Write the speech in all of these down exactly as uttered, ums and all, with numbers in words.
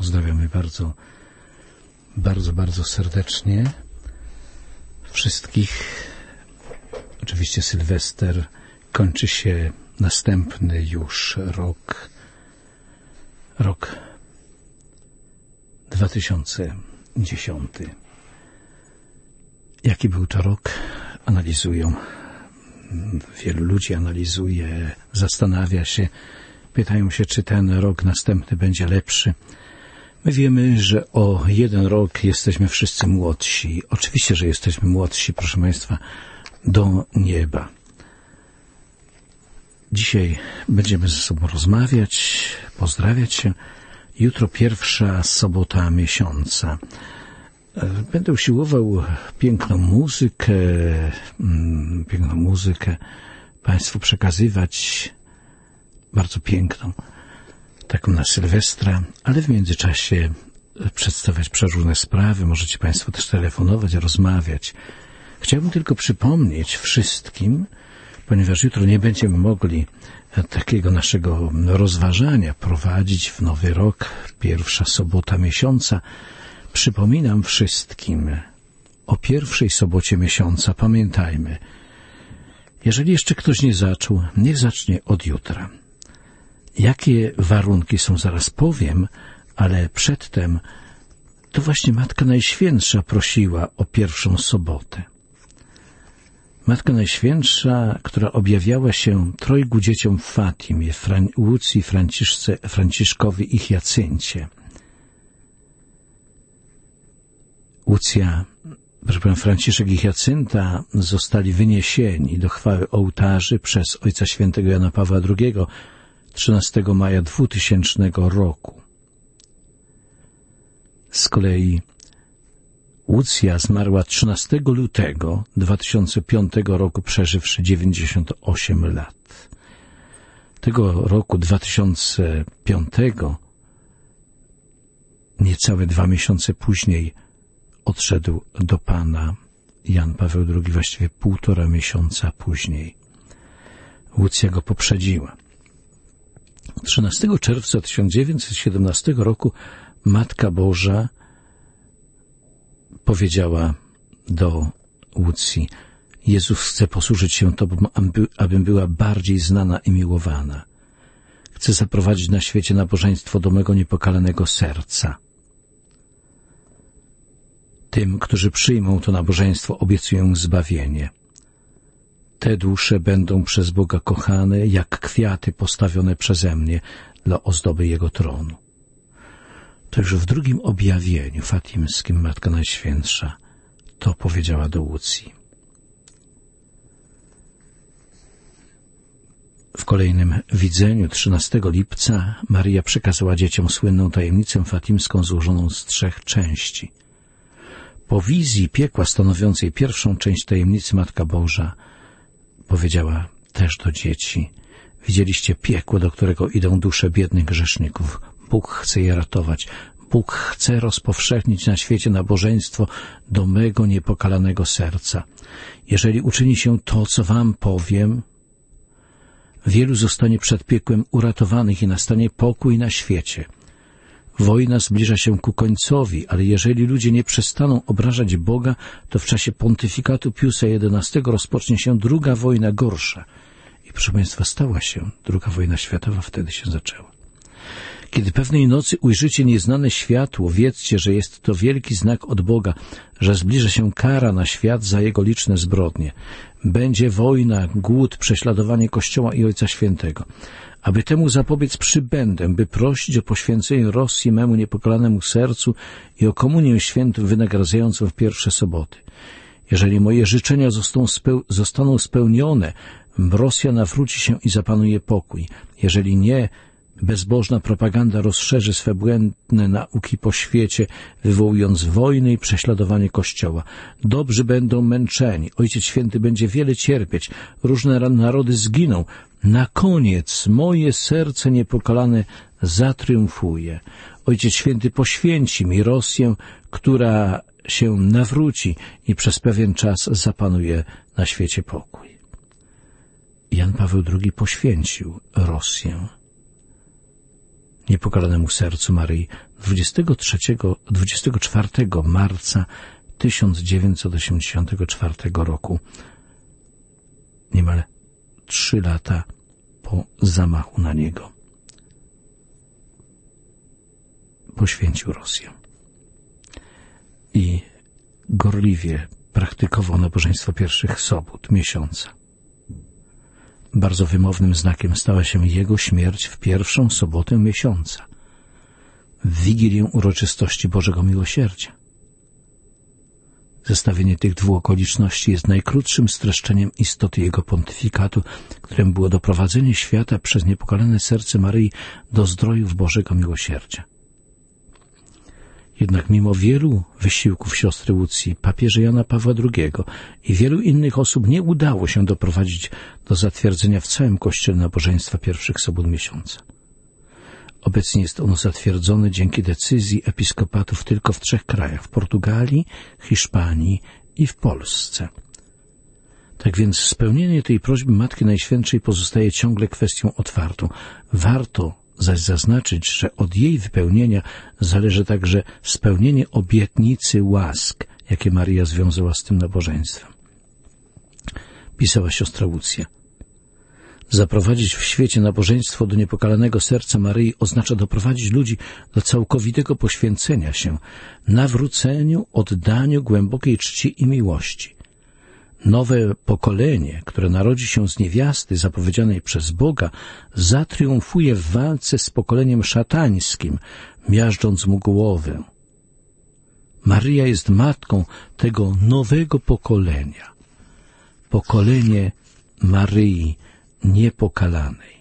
Pozdrawiamy bardzo, bardzo, bardzo serdecznie wszystkich. Oczywiście Sylwester, kończy się następny już rok, rok dwa tysiące dziesiąty. Jaki był to rok? Analizują. Wielu ludzi analizuje, zastanawia się, pytają się, czy ten rok następny będzie lepszy. My wiemy, że o jeden rok jesteśmy wszyscy młodsi. Oczywiście, że jesteśmy młodsi, proszę Państwa, do nieba. Dzisiaj będziemy ze sobą rozmawiać, pozdrawiać się. Jutro pierwsza sobota miesiąca. Będę usiłował piękną muzykę, piękną muzykę Państwu przekazywać, bardzo piękną, taką na Sylwestra, ale w międzyczasie przedstawiać przeróżne sprawy. Możecie Państwo też telefonować, rozmawiać. Chciałbym tylko przypomnieć wszystkim, ponieważ jutro nie będziemy mogli takiego naszego rozważania prowadzić w nowy rok, pierwsza sobota miesiąca. Przypominam wszystkim o pierwszej sobocie miesiąca. Pamiętajmy, jeżeli jeszcze ktoś nie zaczął, niech zacznie od jutra. Jakie warunki są, zaraz powiem, ale przedtem to właśnie Matka Najświętsza prosiła o pierwszą sobotę. Matka Najświętsza, która objawiała się trojgu dzieciom w Fatimie, Fran- Łucji, Franciszce, Franciszkowi i Hiacyncie. Łucja, proszę pana, Franciszek i Hiacynta zostali wyniesieni do chwały ołtarzy przez Ojca Świętego Jana Pawła drugiego trzynastego maja dwutysięcznego roku. Z kolei Łucja zmarła trzynastego lutego dwa tysiące piątego roku, przeżywszy dziewięćdziesiąt osiem lat. Tego roku dwa tysiące piątego, niecałe dwa miesiące później, odszedł do Pana Jan Paweł drugi, właściwie półtora miesiąca później. Łucja go poprzedziła. trzynastego czerwca tysiąc dziewięćset siedemnastego roku Matka Boża powiedziała do Łucji: Jezus chce posłużyć się Tobą, abym była bardziej znana i miłowana. Chcę zaprowadzić na świecie nabożeństwo do mego niepokalanego serca. Tym, którzy przyjmą to nabożeństwo, obiecuję zbawienie. Te dusze będą przez Boga kochane, jak kwiaty postawione przeze mnie dla ozdoby Jego tronu. To już w drugim objawieniu fatimskim Matka Najświętsza to powiedziała do Łucji. W kolejnym widzeniu trzynastego lipca Maryja przekazała dzieciom słynną tajemnicę fatimską złożoną z trzech części. Po wizji piekła stanowiącej pierwszą część tajemnicy Matka Boża powiedziała też do dzieci: widzieliście piekło, do którego idą dusze biednych grzeszników. Bóg chce je ratować. Bóg chce rozpowszechnić na świecie nabożeństwo do mego niepokalanego serca. Jeżeli uczyni się to, co wam powiem, wielu zostanie przed piekłem uratowanych i nastanie pokój na świecie. Wojna zbliża się ku końcowi, ale jeżeli ludzie nie przestaną obrażać Boga, to w czasie pontyfikatu Piusa jedenastego rozpocznie się druga wojna gorsza. I proszę Państwa, stała się. Druga wojna światowa wtedy się zaczęła. Kiedy pewnej nocy ujrzycie nieznane światło, wiedzcie, że jest to wielki znak od Boga, że zbliża się kara na świat za jego liczne zbrodnie. Będzie wojna, głód, prześladowanie Kościoła i Ojca Świętego. Aby temu zapobiec przybędę, by prosić o poświęcenie Rosji memu niepokalanemu sercu i o komunię świętą wynagradzającą w pierwsze soboty. Jeżeli moje życzenia zostaną, speł- zostaną spełnione, Rosja nawróci się i zapanuje pokój. Jeżeli nie, bezbożna propaganda rozszerzy swe błędne nauki po świecie, wywołując wojny i prześladowanie Kościoła. Dobrzy będą męczeni, Ojciec Święty będzie wiele cierpieć, różne narody zginą. Na koniec moje serce niepokalane zatriumfuje. Ojciec Święty poświęci mi Rosję, która się nawróci i przez pewien czas zapanuje na świecie pokój. Jan Paweł drugi poświęcił Rosję. niepokalanemu sercu Maryi dwudziestego trzeciego, dwudziestego czwartego marca tysiąc dziewięćset osiemdziesiątego czwartego roku, niemal trzy lata po zamachu na niego, poświęcił Rosję i gorliwie praktykował nabożeństwo pierwszych sobót miesiąca. Bardzo wymownym znakiem stała się jego śmierć w pierwszą sobotę miesiąca, w Wigilię uroczystości Bożego Miłosierdzia. Zestawienie tych dwóch okoliczności jest najkrótszym streszczeniem istoty jego pontyfikatu, którym było doprowadzenie świata przez niepokalane serce Maryi do zdrojów Bożego Miłosierdzia. Jednak mimo wielu wysiłków siostry Łucji, papieża Jana Pawła drugiego i wielu innych osób nie udało się doprowadzić do zatwierdzenia w całym Kościele nabożeństwa pierwszych sobot miesiąca. Obecnie jest ono zatwierdzone dzięki decyzji episkopatów tylko w trzech krajach: w Portugalii, Hiszpanii i w Polsce. Tak więc spełnienie tej prośby Matki Najświętszej pozostaje ciągle kwestią otwartą. Warto zaś zaznaczyć, że od jej wypełnienia zależy także spełnienie obietnicy łask, jakie Maryja związała z tym nabożeństwem. Pisała siostra Łucja: zaprowadzić w świecie nabożeństwo do niepokalanego serca Maryi oznacza doprowadzić ludzi do całkowitego poświęcenia się, nawróceniu, oddaniu, głębokiej czci i miłości. Nowe pokolenie, które narodzi się z niewiasty zapowiedzianej przez Boga, zatriumfuje w walce z pokoleniem szatańskim, miażdżąc mu głowę. Maryja jest matką tego nowego pokolenia. Pokolenie Maryi niepokalanej.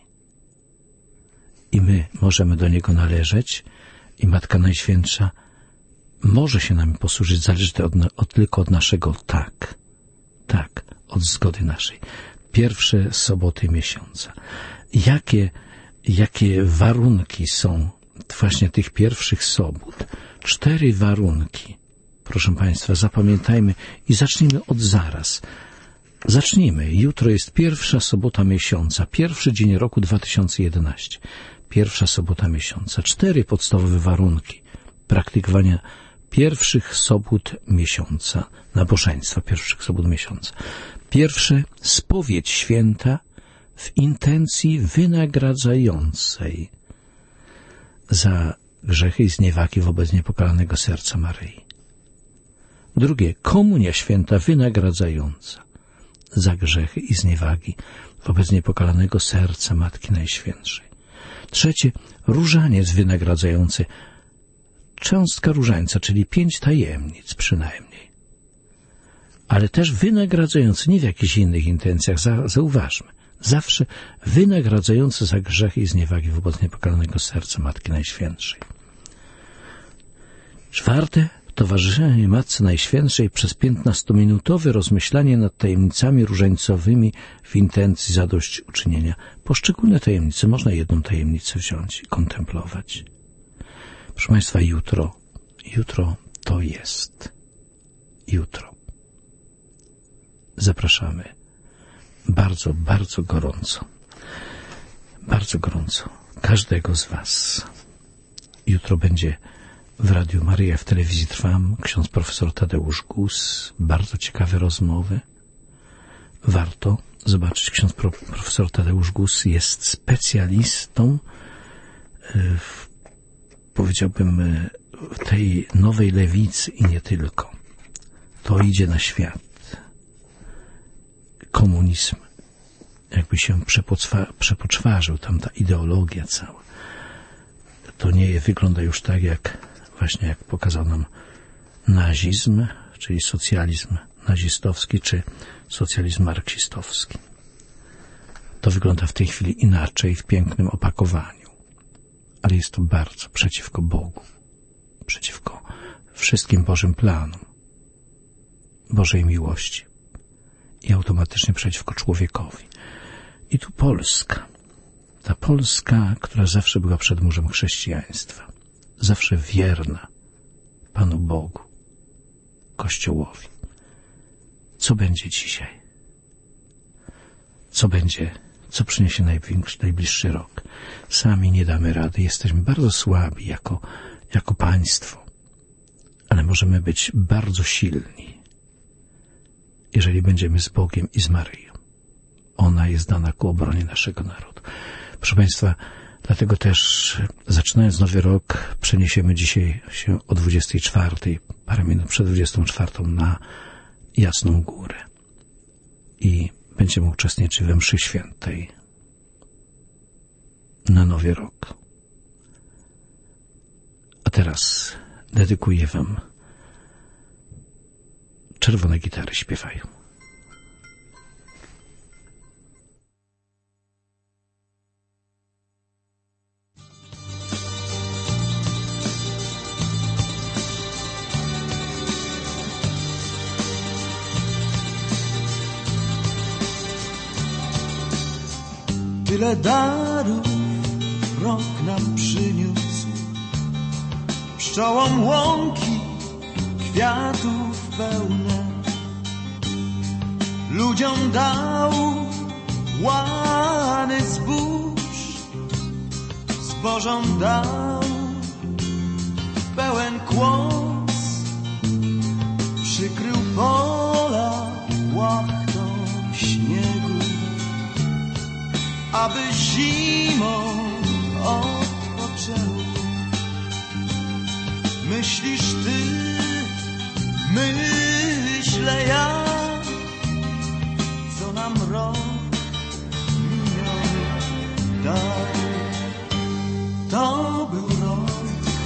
I my możemy do niego należeć i Matka Najświętsza może się nami posłużyć, zależy to od, od, tylko od naszego tak. Tak, od zgody naszej. Pierwsze soboty miesiąca. Jakie, jakie warunki są właśnie tych pierwszych sobót? Cztery warunki. Proszę Państwa, zapamiętajmy i zacznijmy od zaraz. Zacznijmy. Jutro jest pierwsza sobota miesiąca, pierwszy dzień roku dwa tysiące jedenastego. Pierwsza sobota miesiąca. Cztery podstawowe warunki praktykowania pierwszych sobót miesiąca, nabożeństwa pierwszych sobót miesiąca. Pierwsze, spowiedź święta w intencji wynagradzającej za grzechy i zniewagi wobec niepokalanego serca Maryi. Drugie, komunia święta wynagradzająca za grzechy i zniewagi wobec niepokalanego serca Matki Najświętszej. Trzecie, różaniec wynagradzający, cząstka różańca, czyli pięć tajemnic przynajmniej. Ale też wynagradzający, nie w jakichś innych intencjach, zauważmy, zawsze wynagradzający za grzechy i zniewagi wobec niepokalanego serca Matki Najświętszej. Czwarte, towarzyszenie Matce Najświętszej przez piętnastominutowe rozmyślanie nad tajemnicami różańcowymi w intencji zadośćuczynienia. Poszczególne tajemnice, można jedną tajemnicę wziąć i kontemplować. Proszę Państwa, jutro, jutro to jest. Jutro. Zapraszamy bardzo, bardzo gorąco. Bardzo gorąco. Każdego z Was. Jutro będzie w Radiu Maryja, w Telewizji Trwam ksiądz profesor Tadeusz Gus. Bardzo ciekawe rozmowy. Warto zobaczyć. Ksiądz profesor Tadeusz Gus jest specjalistą w, powiedziałbym, w tej nowej lewicy i nie tylko. To idzie na świat. Komunizm jakby się przepoczwarzył, tam ta ideologia cała. To nie wygląda już tak, jak właśnie jak pokazał nam nazizm, czyli socjalizm nazistowski, czy socjalizm marksistowski. To wygląda w tej chwili inaczej, w pięknym opakowaniu. Ale jest to bardzo przeciwko Bogu, przeciwko wszystkim Bożym planom, Bożej miłości i automatycznie przeciwko człowiekowi. I tu Polska, ta Polska, która zawsze była przedmurzem chrześcijaństwa, zawsze wierna Panu Bogu, Kościołowi. Co będzie dzisiaj? Co będzie, co przyniesie największy, najbliższy rok. Sami nie damy rady, jesteśmy bardzo słabi jako, jako państwo, ale możemy być bardzo silni, jeżeli będziemy z Bogiem i z Maryją. Ona jest dana ku obronie naszego narodu. Proszę Państwa, dlatego też, zaczynając nowy rok, przeniesiemy dzisiaj się o dwudziestej czwartej, parę minut przed dwudziestą czwartą na Jasną Górę i będziemy uczestniczyć we mszy świętej na nowy rok. A teraz dedykuję Wam Czerwone gitary śpiewają. Tyle darów rok nam przyniósł, pszczołom łąki kwiatów pełne, ludziom dał łany zbóż, zbożom dał pełen kłos, przykrył pola łachtą śniegu, aby zimą odpoczęły. Myślisz ty, myślę ja, co nam rok miniony dał. To był rok,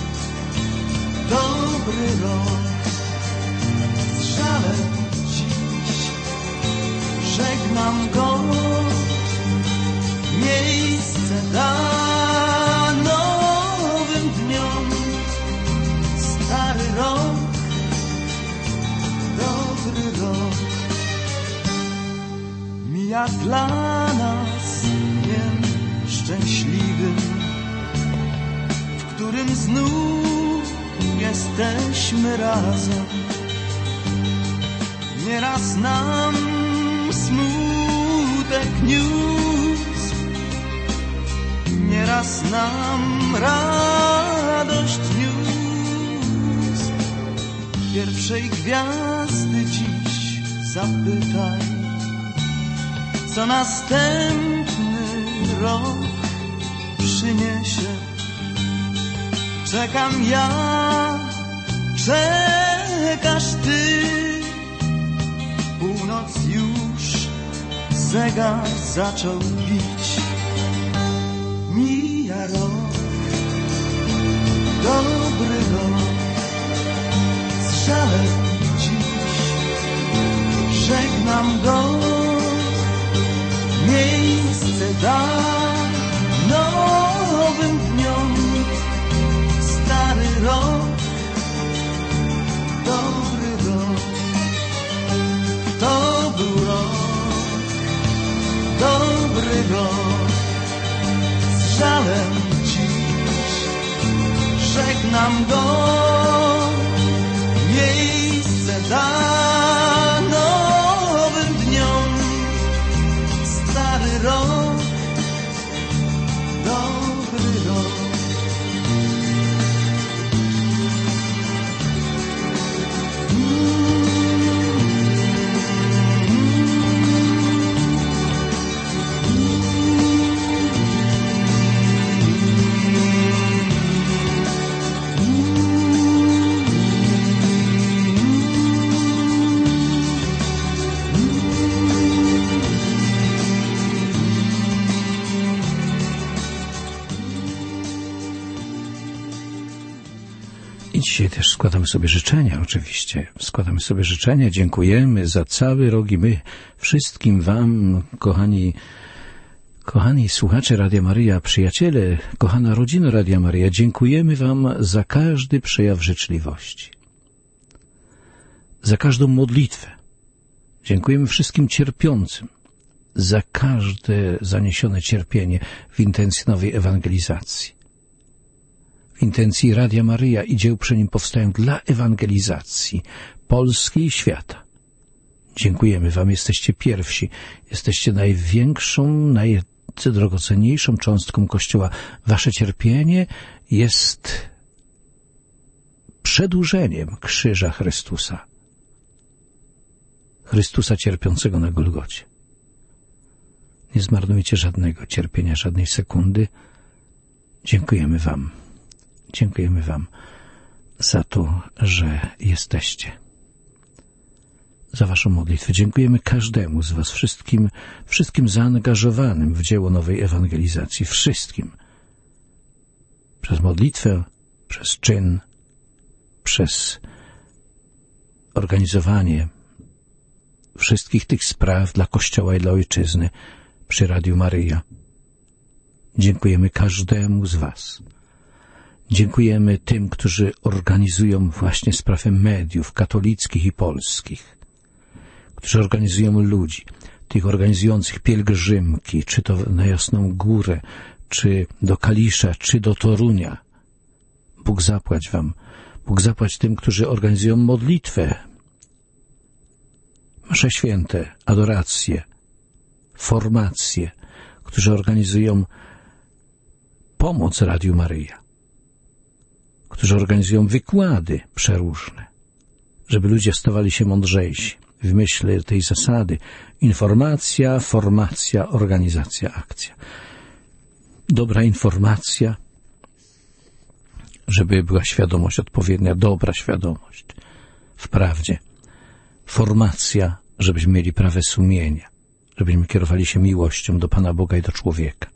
dobry rok, z żalem dziś żegnam go. Miejsce da nowym dniom, stary rok, dobry rok. Mija dla nas dniem szczęśliwym, w którym znów jesteśmy razem. Nieraz nam smutek niósł, nieraz nam radość niósł. Pierwszej gwiazdy dziś zapytaj, co następny rok przyniesie. Czekam ja, czekasz ty, północ już zegar zaczął bić. Mija rok, dobry rok, z żalem dziś żegnam go. Miejsce da nowym dniom, stary rok, dobry rok. To był rok, dobry rok, z żalem dziś żegnam go. Miejsce da nowym dniom, stary rok, dobry rok. I dzisiaj też składamy sobie życzenia, oczywiście. Składamy sobie życzenia, dziękujemy za cały rok i my wszystkim wam, kochani, kochani słuchacze Radia Maryja, przyjaciele, kochana rodzina Radia Maryja, dziękujemy wam za każdy przejaw życzliwości, za każdą modlitwę. Dziękujemy wszystkim cierpiącym za każde zaniesione cierpienie w intencji nowej ewangelizacji. W intencji Radia Maryja i dzieł przy nim powstają dla ewangelizacji Polski i świata. Dziękujemy wam, jesteście pierwsi, jesteście największą, naj, najdrogocenniejszą cząstką Kościoła. Wasze cierpienie jest przedłużeniem krzyża Chrystusa. Chrystusa cierpiącego na Golgocie. Nie zmarnujcie żadnego cierpienia, żadnej sekundy. Dziękujemy wam. Dziękujemy wam za to, że jesteście. Za waszą modlitwę. Dziękujemy każdemu z was, wszystkim, wszystkim zaangażowanym w dzieło nowej ewangelizacji. Wszystkim. Przez modlitwę, przez czyn, przez organizowanie wszystkich tych spraw dla Kościoła i dla Ojczyzny przy Radiu Maryja. Dziękujemy każdemu z was. Dziękujemy tym, którzy organizują właśnie sprawy mediów katolickich i polskich, którzy organizują ludzi, tych organizujących pielgrzymki, czy to na Jasną Górę, czy do Kalisza, czy do Torunia. Bóg zapłać wam. Bóg zapłać tym, którzy organizują modlitwę, msze święte, adoracje, formacje, którzy organizują pomoc Radiu Maryja, którzy organizują wykłady przeróżne, żeby ludzie stawali się mądrzejsi w myśl tej zasady informacja, formacja, organizacja, akcja. Dobra informacja, żeby była świadomość odpowiednia, dobra świadomość w prawdzie. Formacja, żebyśmy mieli prawe sumienia, żebyśmy kierowali się miłością do Pana Boga i do człowieka.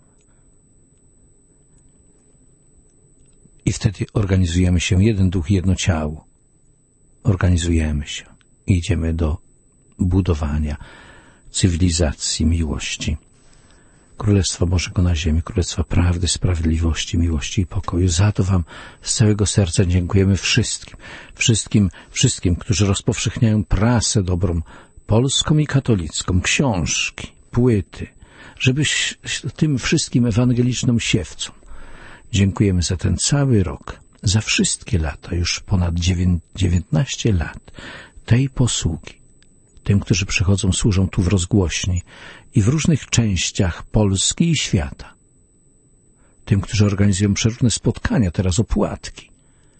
I wtedy organizujemy się, jeden duch, jedno ciało. Organizujemy się i idziemy do budowania cywilizacji, miłości, Królestwa Bożego na ziemi, Królestwa prawdy, sprawiedliwości, miłości i pokoju. Za to wam z całego serca dziękujemy wszystkim, wszystkim, wszystkim, którzy rozpowszechniają prasę dobrą, polską i katolicką, książki, płyty, żebyś tym wszystkim ewangelicznym siewcom. Dziękujemy za ten cały rok, za wszystkie lata, już ponad dziewiętnaście lat tej posługi. Tym, którzy przychodzą, służą tu w rozgłośni i w różnych częściach Polski i świata. Tym, którzy organizują przeróżne spotkania, teraz opłatki.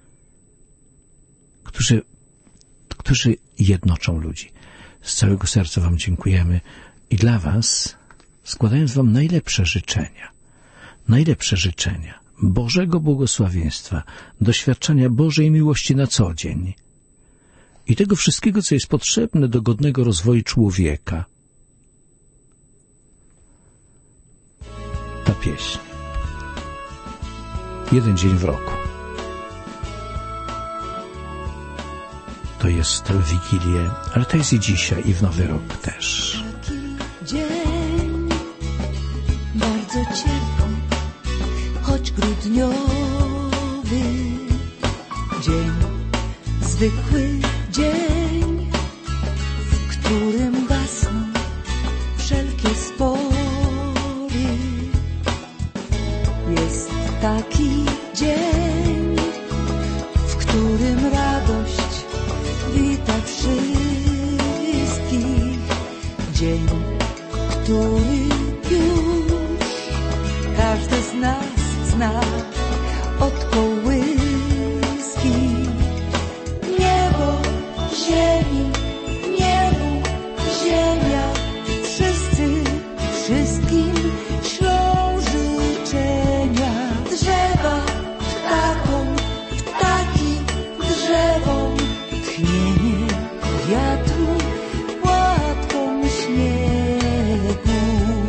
Którzy, którzy jednoczą ludzi. Z całego serca wam dziękujemy i dla was, składając wam najlepsze życzenia, najlepsze życzenia Bożego błogosławieństwa, doświadczenia Bożej miłości na co dzień i tego wszystkiego, co jest potrzebne do godnego rozwoju człowieka. Ta pieśń. Jeden dzień w roku. To jest w Wigilię, ale to jest i dzisiaj, i w Nowy Rok też. Dzień bardzo ciepły, choć grudniowy. Dzień zwykły dzień, w którym gasną wszelkie spory. Jest taki dzień, w którym radość wita wszystkich. Dzień, który już każdy z nas zna od kołyski. Niebo, ziemi, niebo, ziemia, wszyscy wszystkim ślą życzenia. Drzewa ptakom, ptaki drzewom, tchnienie wiatru płatką śniegu.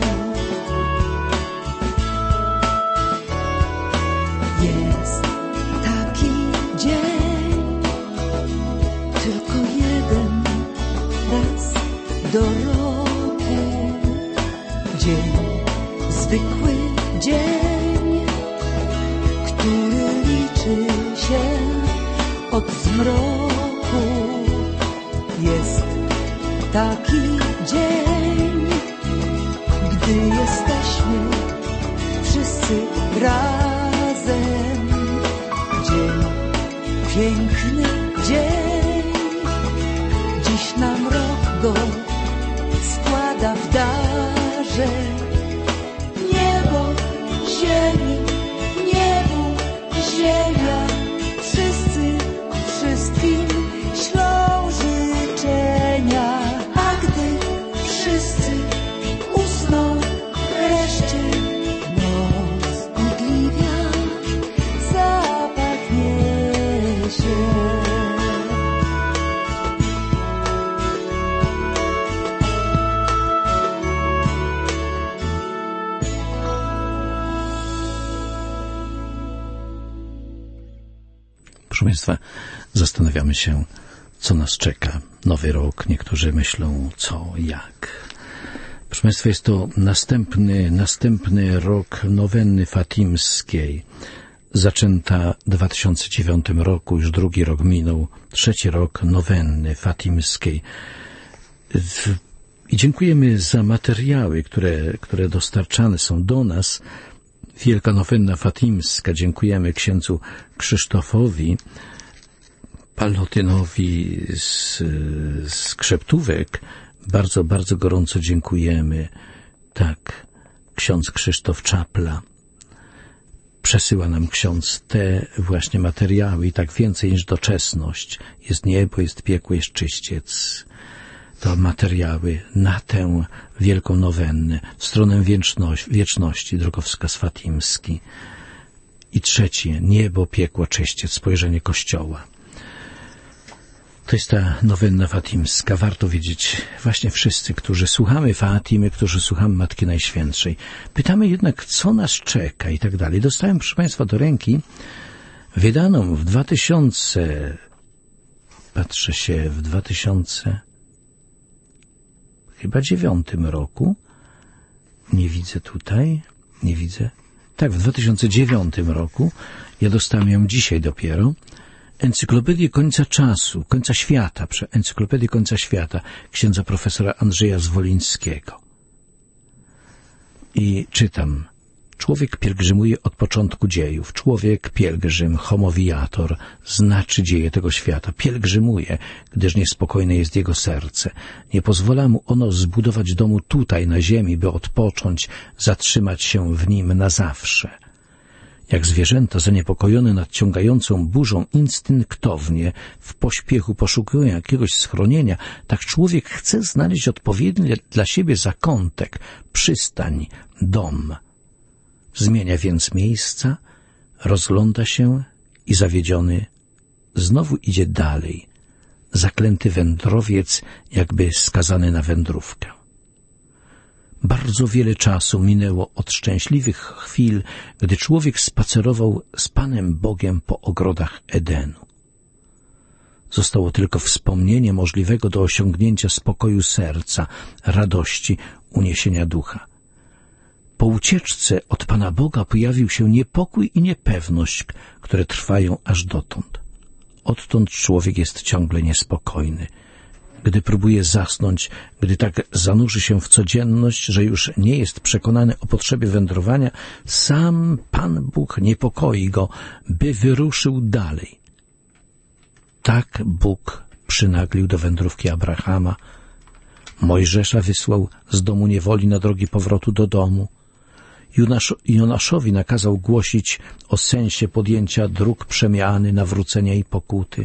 Jest taki dzień, tylko jeden raz do roku. Dzień, zwykły dzień, który liczy się od zmroku. Jest taki dzień, gdy jesteśmy wszyscy razem. Dzień, piękny dzień, dziś nam rok go składa w darze. Nie się. Proszę Państwa, zastanawiamy się, co nas czeka. Nowy rok, niektórzy myślą, co, jak. Proszę Państwa, jest to następny, następny rok nowenny fatimskiej. Zaczęta w dwa tysiące dziewiątym roku, już drugi rok minął, trzeci rok nowenny fatimskiej. I dziękujemy za materiały, które, które dostarczane są do nas. Wielka nowenna fatimska. Dziękujemy księdzu Krzysztofowi Palotynowi z, z Krzeptówek. Bardzo, bardzo gorąco dziękujemy. Tak, ksiądz Krzysztof Czapla. Przesyła nam ksiądz te właśnie materiały i tak więcej niż doczesność. Jest niebo, jest piekło, jest czyściec. To materiały na tę wielką nowennę, w stronę wieczności, wieczności, drogowskaz fatimski. I trzecie, niebo, piekło, czyściec, spojrzenie Kościoła. To jest ta nowenna fatimska. Warto wiedzieć właśnie wszyscy, którzy słuchamy Fatimy, którzy słuchamy Matki Najświętszej. Pytamy jednak, co nas czeka i tak dalej. Dostałem, proszę Państwa, do ręki wydaną w dwa tysiące, patrzę się, w dwa tysiące chyba dziewiątym roku, nie widzę tutaj, nie widzę, tak, w dwa tysiące dziewiątym roku, ja dostałem ją dzisiaj dopiero, Encyklopedię Końca Czasu, Końca Świata, Encyklopedię Końca Świata księdza profesora Andrzeja Zwolińskiego. I czytam. Człowiek pielgrzymuje od początku dziejów. Człowiek pielgrzym, homowiator, znaczy dzieje tego świata. Pielgrzymuje, gdyż niespokojne jest jego serce. Nie pozwala mu ono zbudować domu tutaj, na ziemi, by odpocząć, zatrzymać się w nim na zawsze. Jak zwierzęta zaniepokojone nadciągającą burzą instynktownie w pośpiechu poszukują jakiegoś schronienia, tak człowiek chce znaleźć odpowiedni dla siebie zakątek, przystań, dom. Zmienia więc miejsca, rozgląda się i zawiedziony znowu idzie dalej, zaklęty wędrowiec, jakby skazany na wędrówkę. Bardzo wiele czasu minęło od szczęśliwych chwil, gdy człowiek spacerował z Panem Bogiem po ogrodach Edenu. Zostało tylko wspomnienie możliwego do osiągnięcia spokoju serca, radości, uniesienia ducha. Po ucieczce od Pana Boga pojawił się niepokój i niepewność, które trwają aż dotąd. Odtąd człowiek jest ciągle niespokojny. Gdy próbuje zasnąć, gdy tak zanurzy się w codzienność, że już nie jest przekonany o potrzebie wędrowania, sam Pan Bóg niepokoi go, by wyruszył dalej. Tak Bóg przynaglił do wędrówki Abrahama, Mojżesza wysłał z domu niewoli na drogi powrotu do domu, Jonaszowi nakazał głosić o sensie podjęcia dróg przemiany, nawrócenia i pokuty.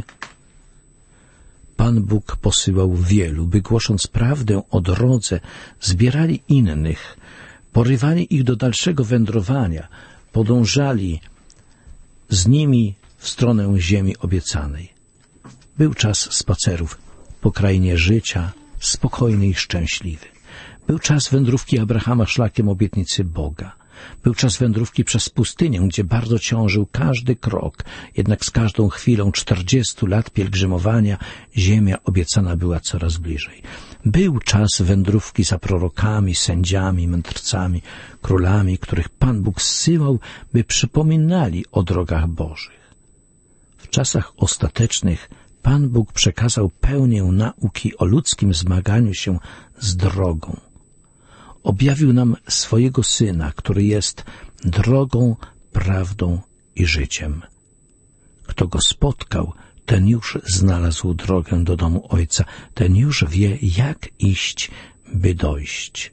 Pan Bóg posyłał wielu, by głosząc prawdę o drodze, zbierali innych, porywali ich do dalszego wędrowania, podążali z nimi w stronę ziemi obiecanej. Był czas spacerów po krainie życia, spokojny i szczęśliwy. Był czas wędrówki Abrahama szlakiem obietnicy Boga. Był czas wędrówki przez pustynię, gdzie bardzo ciążył każdy krok, jednak z każdą chwilą czterdziestu lat pielgrzymowania ziemia obiecana była coraz bliżej. Był czas wędrówki za prorokami, sędziami, mędrcami, królami, których Pan Bóg zsyłał, by przypominali o drogach Bożych. W czasach ostatecznych Pan Bóg przekazał pełnię nauki o ludzkim zmaganiu się z drogą. Objawił nam swojego Syna, który jest drogą, prawdą i życiem. Kto Go spotkał, ten już znalazł drogę do domu Ojca, ten już wie, jak iść, by dojść.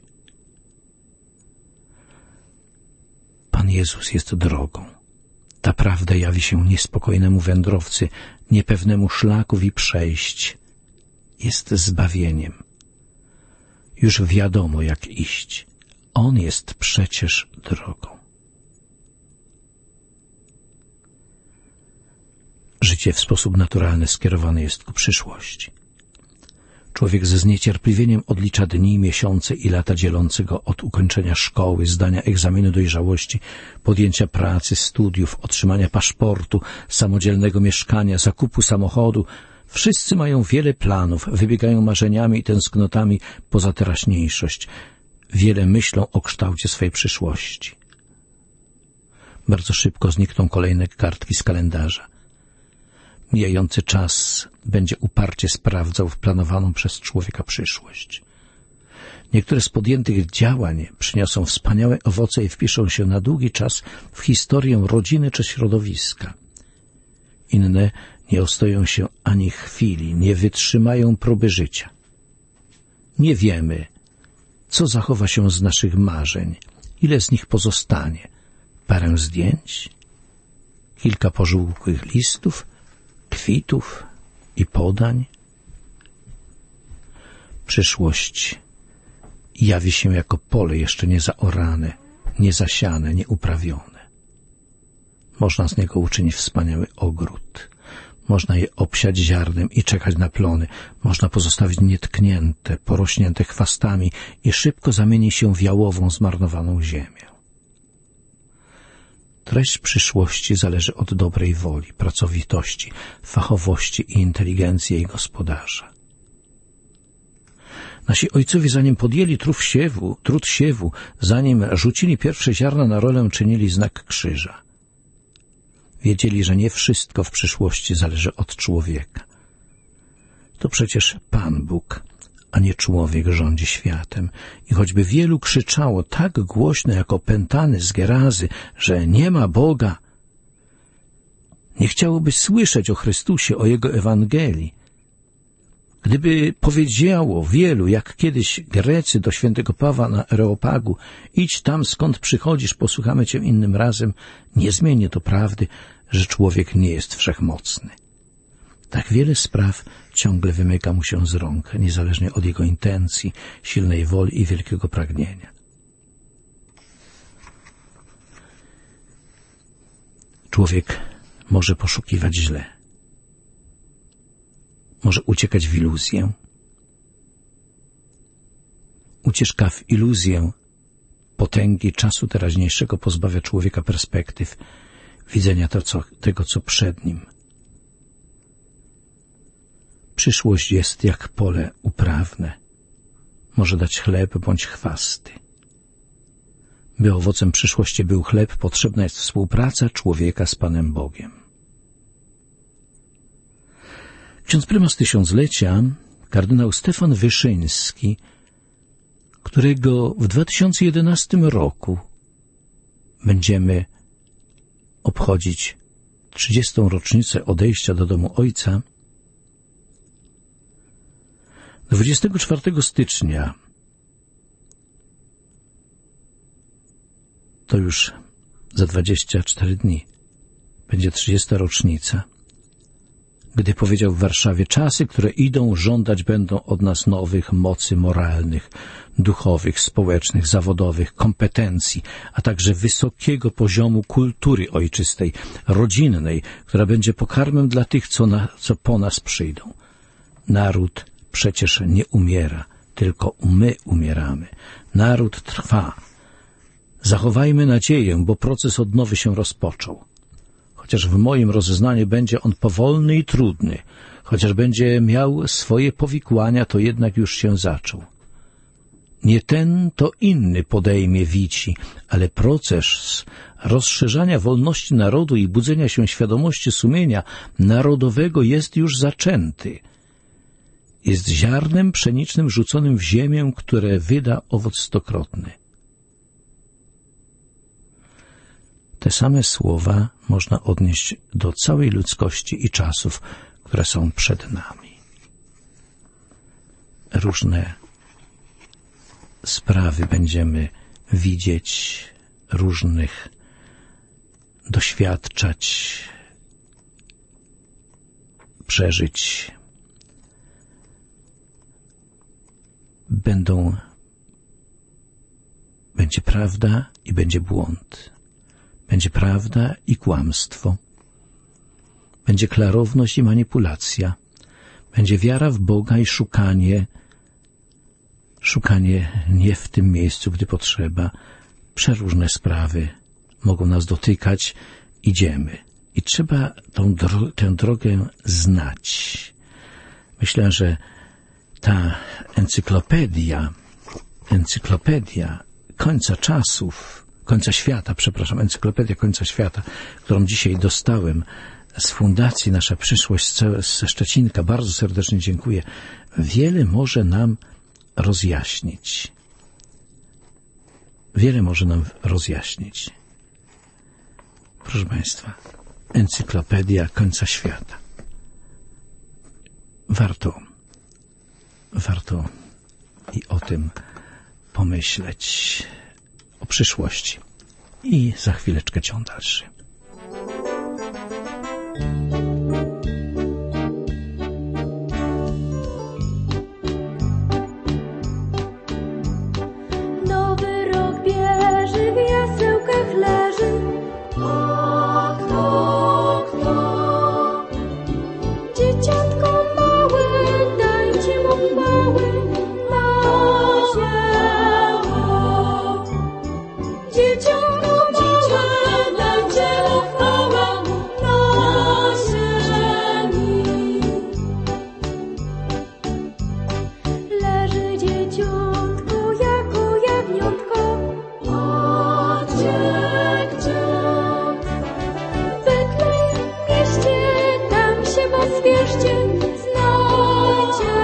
Pan Jezus jest drogą. Ta prawda jawi się niespokojnemu wędrowcy, niepewnemu szlaków i przejść. Jest zbawieniem. Już wiadomo, jak iść. On jest przecież drogą. Życie w sposób naturalny skierowane jest ku przyszłości. Człowiek ze zniecierpliwieniem odlicza dni, miesiące i lata dzielące go od ukończenia szkoły, zdania egzaminu dojrzałości, podjęcia pracy, studiów, otrzymania paszportu, samodzielnego mieszkania, zakupu samochodu. Wszyscy mają wiele planów, wybiegają marzeniami i tęsknotami poza teraźniejszość. Wiele myślą o kształcie swej przyszłości. Bardzo szybko znikną kolejne kartki z kalendarza. Mijający czas będzie uparcie sprawdzał planowaną przez człowieka przyszłość. Niektóre z podjętych działań przyniosą wspaniałe owoce i wpiszą się na długi czas w historię rodziny czy środowiska. Inne nie ostoją się ani chwili, nie wytrzymają próby życia. Nie wiemy, co zachowa się z naszych marzeń, ile z nich pozostanie. Parę zdjęć, kilka pożółkłych listów, kwitów i podań. Przyszłość jawi się jako pole jeszcze niezaorane, niezasiane, nieuprawione. Można z niego uczynić wspaniały ogród. Można je obsiać ziarnem i czekać na plony. Można pozostawić nietknięte, porośnięte chwastami i szybko zamieni się w jałową, zmarnowaną ziemię. Treść przyszłości zależy od dobrej woli, pracowitości, fachowości i inteligencji jej gospodarza. Nasi ojcowie, zanim podjęli trud siewu, trud siewu, zanim rzucili pierwsze ziarna na rolę, czynili znak krzyża. Wiedzieli, że nie wszystko w przyszłości zależy od człowieka. To przecież Pan Bóg, a nie człowiek rządzi światem. I choćby wielu krzyczało tak głośno jak opętany z Gerazy, że nie ma Boga, nie chciałoby słyszeć o Chrystusie, o Jego Ewangelii. Gdyby powiedziało wielu, jak kiedyś Grecy do świętego Pawła na Areopagu, idź tam, skąd przychodzisz, posłuchamy cię innym razem, nie zmieni to prawdy, że człowiek nie jest wszechmocny. Tak wiele spraw ciągle wymyka mu się z rąk, niezależnie od jego intencji, silnej woli i wielkiego pragnienia. Człowiek może poszukiwać źle. Może uciekać w iluzję. Ucieczka w iluzję potęgi czasu teraźniejszego pozbawia człowieka perspektyw, widzenia to, co, tego, co przed nim. Przyszłość jest jak pole uprawne. Może dać chleb bądź chwasty. By owocem przyszłości był chleb, potrzebna jest współpraca człowieka z Panem Bogiem. Ksiądz prymas tysiąclecia, kardynał Stefan Wyszyński, którego w dwa tysiące jedenastym roku będziemy obchodzić trzydziestą rocznicę odejścia do domu Ojca, dwudziestego czwartego stycznia, to już za dwadzieścia cztery dni, będzie trzydziesta rocznica, gdy powiedział w Warszawie: czasy, które idą, żądać będą od nas nowych mocy moralnych, duchowych, społecznych, zawodowych, kompetencji, a także wysokiego poziomu kultury ojczystej, rodzinnej, która będzie pokarmem dla tych, co, na, co po nas przyjdą. Naród przecież nie umiera, tylko my umieramy. Naród trwa. Zachowajmy nadzieję, bo proces odnowy się rozpoczął. Chociaż w moim rozeznaniu będzie on powolny i trudny, chociaż będzie miał swoje powikłania, to jednak już się zaczął. Nie ten, to inny podejmie wici, ale proces rozszerzania wolności narodu i budzenia się świadomości sumienia narodowego jest już zaczęty. Jest ziarnem pszenicznym rzuconym w ziemię, które wyda owoc stokrotny. Te same słowa można odnieść do całej ludzkości i czasów, które są przed nami. Różne sprawy będziemy widzieć, różnych doświadczać, przeżyć. Będą, będzie prawda i będzie błąd. Będzie prawda i kłamstwo. Będzie klarowność i manipulacja. Będzie wiara w Boga i szukanie, szukanie nie w tym miejscu, gdy potrzeba. Przeróżne sprawy mogą nas dotykać. Idziemy. I trzeba tą dro- tę drogę znać. Myślę, że ta encyklopedia, encyklopedia końca czasów, końca świata, przepraszam, encyklopedia końca świata, którą dzisiaj dostałem z Fundacji Nasza Przyszłość ze Szczecinka, bardzo serdecznie dziękuję, wiele może nam rozjaśnić. Wiele może nam rozjaśnić. Proszę Państwa, encyklopedia końca świata. Warto, warto i o tym pomyśleć, o przyszłości. I za chwileczkę ciąg dalszy. Nowy rok bierze, w jasełkach leży. A kto, kto? Dzieciątko małe, dajcie mu chwały na ziemi. Dzieciątko małe, dajcie mu chwałę na ziemi. Leży dzieciątko jako jagniątko. A gdzie, gdzie? W Betlejem mieście, tam się was wierzcie, znajdziecie.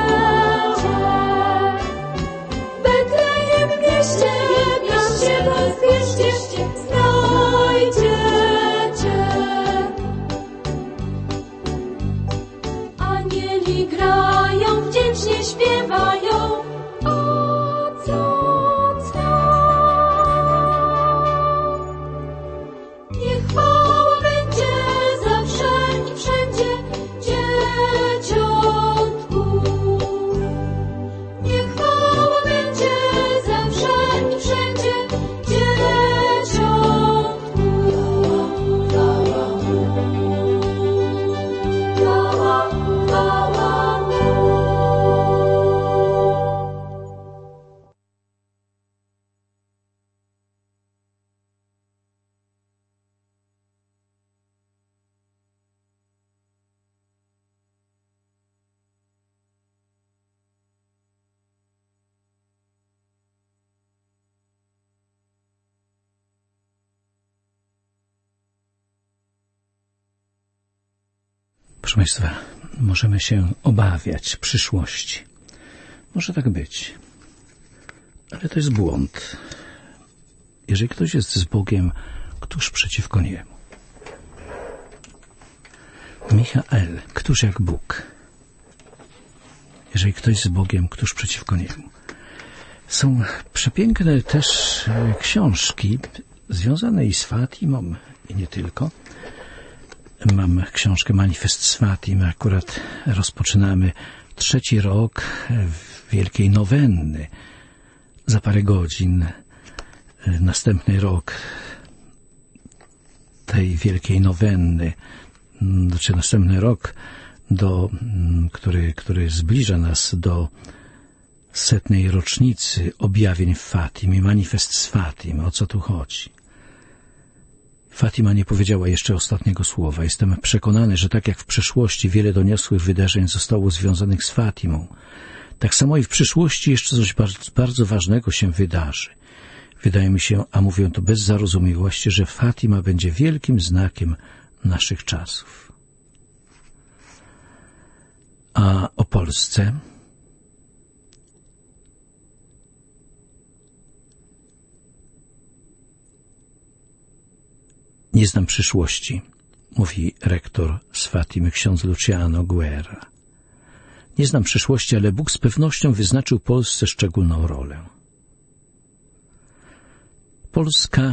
W Betlejem mieście, tam się was wierzcie, znajdziecie. Anieli grają, wdzięcznie śpiewają. A co, co? Niech chwała będzie zawsze i wszędzie dzieciątku. Niech chwała będzie zawsze i wszędzie dzieciątku. Chwała mu, chwała, chwała mu. Proszę Państwa, możemy się obawiać przyszłości. Może tak być. Ale to jest błąd. Jeżeli ktoś jest z Bogiem, któż przeciwko Niemu? Michael, któż jak Bóg? Jeżeli ktoś z Bogiem, któż przeciwko Niemu? Są przepiękne też książki związane i z Fatimą, i nie tylko. Mam książkę Manifest z Fatim. Akurat rozpoczynamy trzeci rok wielkiej nowenny. Za parę godzin następny rok tej wielkiej nowenny, znaczy następny rok, do, który, który zbliża nas do setnej rocznicy objawień w Fatimie, Manifest z Fatim. O co tu chodzi? Fatima nie powiedziała jeszcze ostatniego słowa. Jestem przekonany, że tak jak w przeszłości wiele doniosłych wydarzeń zostało związanych z Fatimą, tak samo i w przyszłości jeszcze coś bardzo, bardzo ważnego się wydarzy. Wydaje mi się, a mówię to bez zarozumiałości, że Fatima będzie wielkim znakiem naszych czasów. A o Polsce? Nie znam przyszłości, mówi rektor z Fatimy, ksiądz Luciano Guerra. Nie znam przyszłości, ale Bóg z pewnością wyznaczył Polsce szczególną rolę. Polska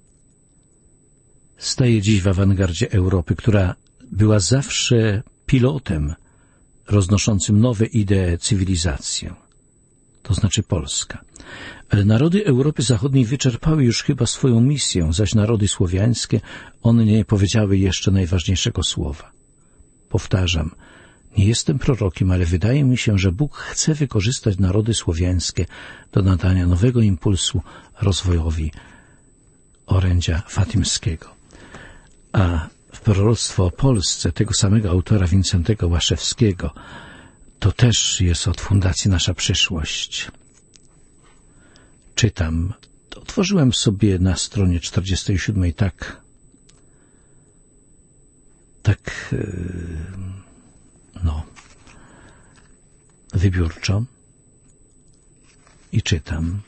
staje dziś w awangardzie Europy, która była zawsze pilotem roznoszącym nowe idee, cywilizację. To znaczy Polska. Ale narody Europy Zachodniej wyczerpały już chyba swoją misję, zaś narody słowiańskie, one nie powiedziały jeszcze najważniejszego słowa. Powtarzam, nie jestem prorokiem, ale wydaje mi się, że Bóg chce wykorzystać narody słowiańskie do nadania nowego impulsu rozwojowi orędzia fatimskiego. A w proroctwo o Polsce tego samego autora Wincentego Łaszewskiego to też jest od fundacji Nasza Przyszłość. Czytam. Otworzyłem sobie na stronie czterdziestej siódmej tak tak no wybiórczo i czytam.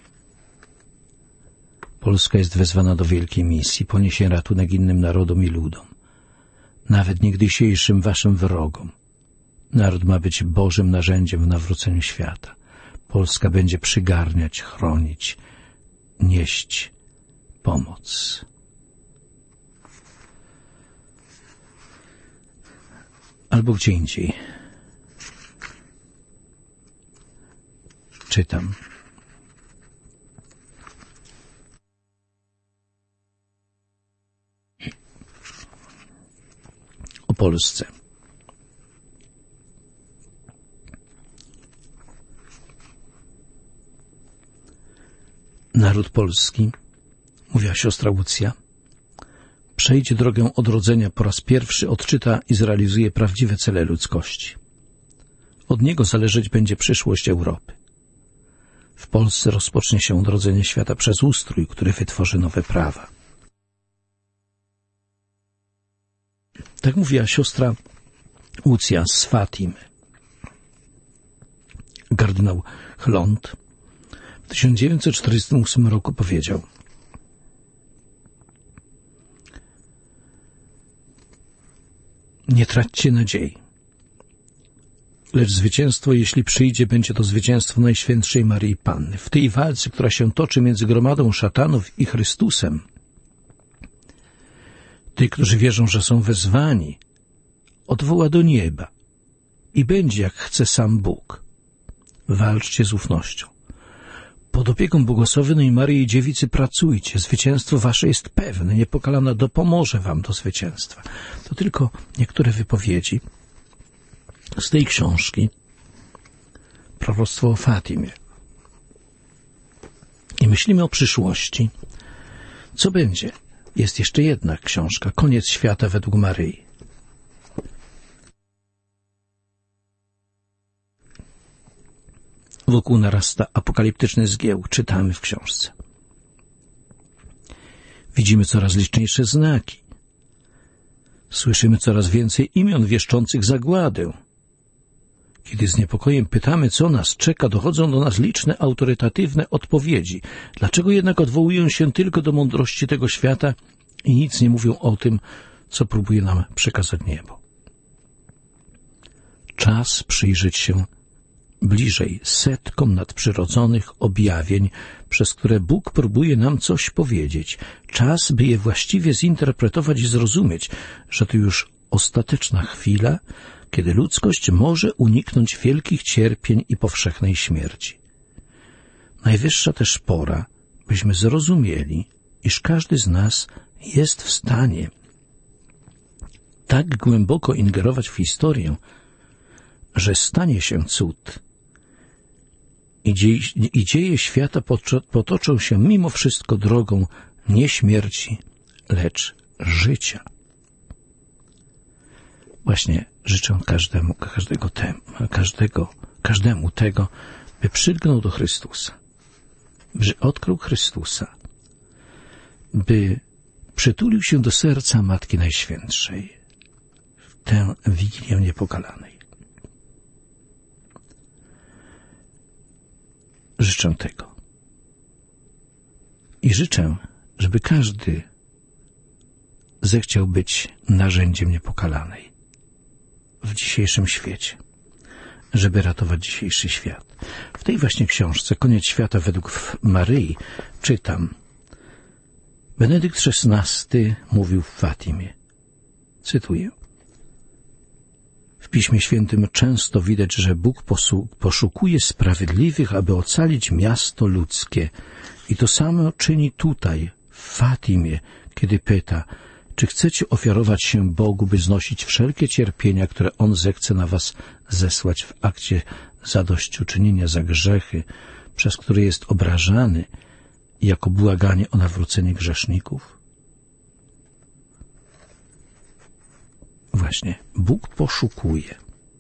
Polska jest wezwana do wielkiej misji, poniesie ratunek innym narodom i ludom, nawet niegdysiejszym waszym wrogom. Naród ma być Bożym narzędziem w nawróceniu świata. Polska będzie przygarniać, chronić, nieść pomoc. Albo gdzie indziej. Czytam. O Polsce. Naród polski, mówiła siostra Łucja, przejdzie drogę odrodzenia po raz pierwszy, odczyta i zrealizuje prawdziwe cele ludzkości. Od niego zależeć będzie przyszłość Europy. W Polsce rozpocznie się odrodzenie świata przez ustrój, który wytworzy nowe prawa. Tak mówiła siostra Łucja z Fatimy. Kardynał Chlont w tysiąc dziewięćset czterdziestym ósmym roku powiedział: nie traćcie nadziei, lecz zwycięstwo, jeśli przyjdzie, będzie to zwycięstwo Najświętszej Maryi Panny. W tej walce, która się toczy między gromadą szatanów i Chrystusem, tych, którzy wierzą, że są wezwani, odwoła do nieba i będzie, jak chce sam Bóg. Walczcie z ufnością. Pod opieką błogosławionej Maryi Dziewicy pracujcie. Zwycięstwo wasze jest pewne. Niepokalana dopomoże wam do zwycięstwa. To tylko niektóre wypowiedzi z tej książki Proroctwo o Fatimie. I myślimy o przyszłości. Co będzie? Jest jeszcze jedna książka. Koniec świata według Maryi. Wokół narasta apokaliptyczny zgiełk, czytamy w książce. Widzimy coraz liczniejsze znaki. Słyszymy coraz więcej imion wieszczących zagładę. Kiedy z niepokojem pytamy, co nas czeka, dochodzą do nas liczne autorytatywne odpowiedzi. Dlaczego jednak odwołują się tylko do mądrości tego świata i nic nie mówią o tym, co próbuje nam przekazać niebo? Czas przyjrzeć się bliżej setkom nadprzyrodzonych objawień, przez które Bóg próbuje nam coś powiedzieć. Czas, by je właściwie zinterpretować i zrozumieć, że to już ostateczna chwila, kiedy ludzkość może uniknąć wielkich cierpień i powszechnej śmierci. Najwyższa też pora, byśmy zrozumieli, iż każdy z nas jest w stanie tak głęboko ingerować w historię, że stanie się cud i, dzie i dzieje świata potoczą się mimo wszystko drogą nie śmierci, lecz życia. Właśnie życzę każdemu, każdego temu, każdego, każdemu tego, by przylgnął do Chrystusa, by odkrył Chrystusa, by przytulił się do serca Matki Najświętszej w tę Wigilię Niepokalanej. Życzę tego. I życzę, żeby każdy zechciał być narzędziem Niepokalanej w dzisiejszym świecie, żeby ratować dzisiejszy świat. W tej właśnie książce Koniec świata według Maryi czytam: Benedykt szesnasty mówił w Fatimie. Cytuję. W Piśmie Świętym często widać, że Bóg poszukuje sprawiedliwych, aby ocalić miasto ludzkie. I to samo czyni tutaj, w Fatimie, kiedy pyta, Czy chcecie ofiarować się Bogu, by znosić wszelkie cierpienia, które On zechce na was zesłać w akcie zadośćuczynienia za grzechy, przez które jest obrażany, jako błaganie o nawrócenie grzeszników? Właśnie, Bóg poszukuje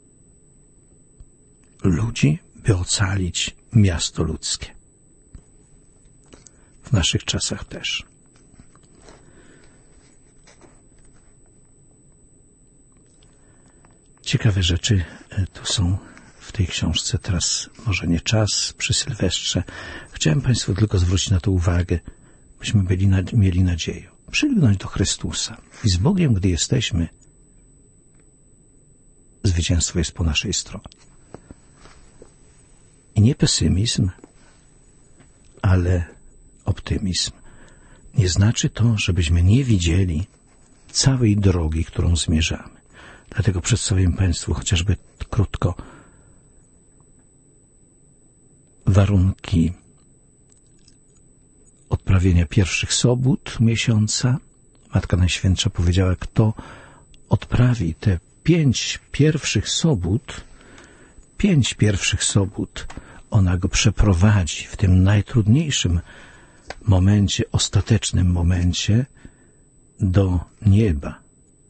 ludzi, by ocalić miasto ludzkie. W naszych czasach też. Ciekawe rzeczy tu są w tej książce. Teraz może nie czas przy Sylwestrze. Chciałem Państwu tylko zwrócić na to uwagę, byśmy byli, mieli nadzieję. Przylgnąć do Chrystusa. I z Bogiem, gdy jesteśmy, zwycięstwo jest po naszej stronie. I nie pesymizm, ale optymizm. Nie znaczy to, żebyśmy nie widzieli całej drogi, którą zmierzamy. Dlatego przedstawię Państwu chociażby krótko warunki odprawienia pierwszych sobót miesiąca. Matka Najświętsza powiedziała, kto odprawi te pięć pierwszych sobót, pięć pierwszych sobót, ona go przeprowadzi w tym najtrudniejszym momencie, ostatecznym momencie do nieba.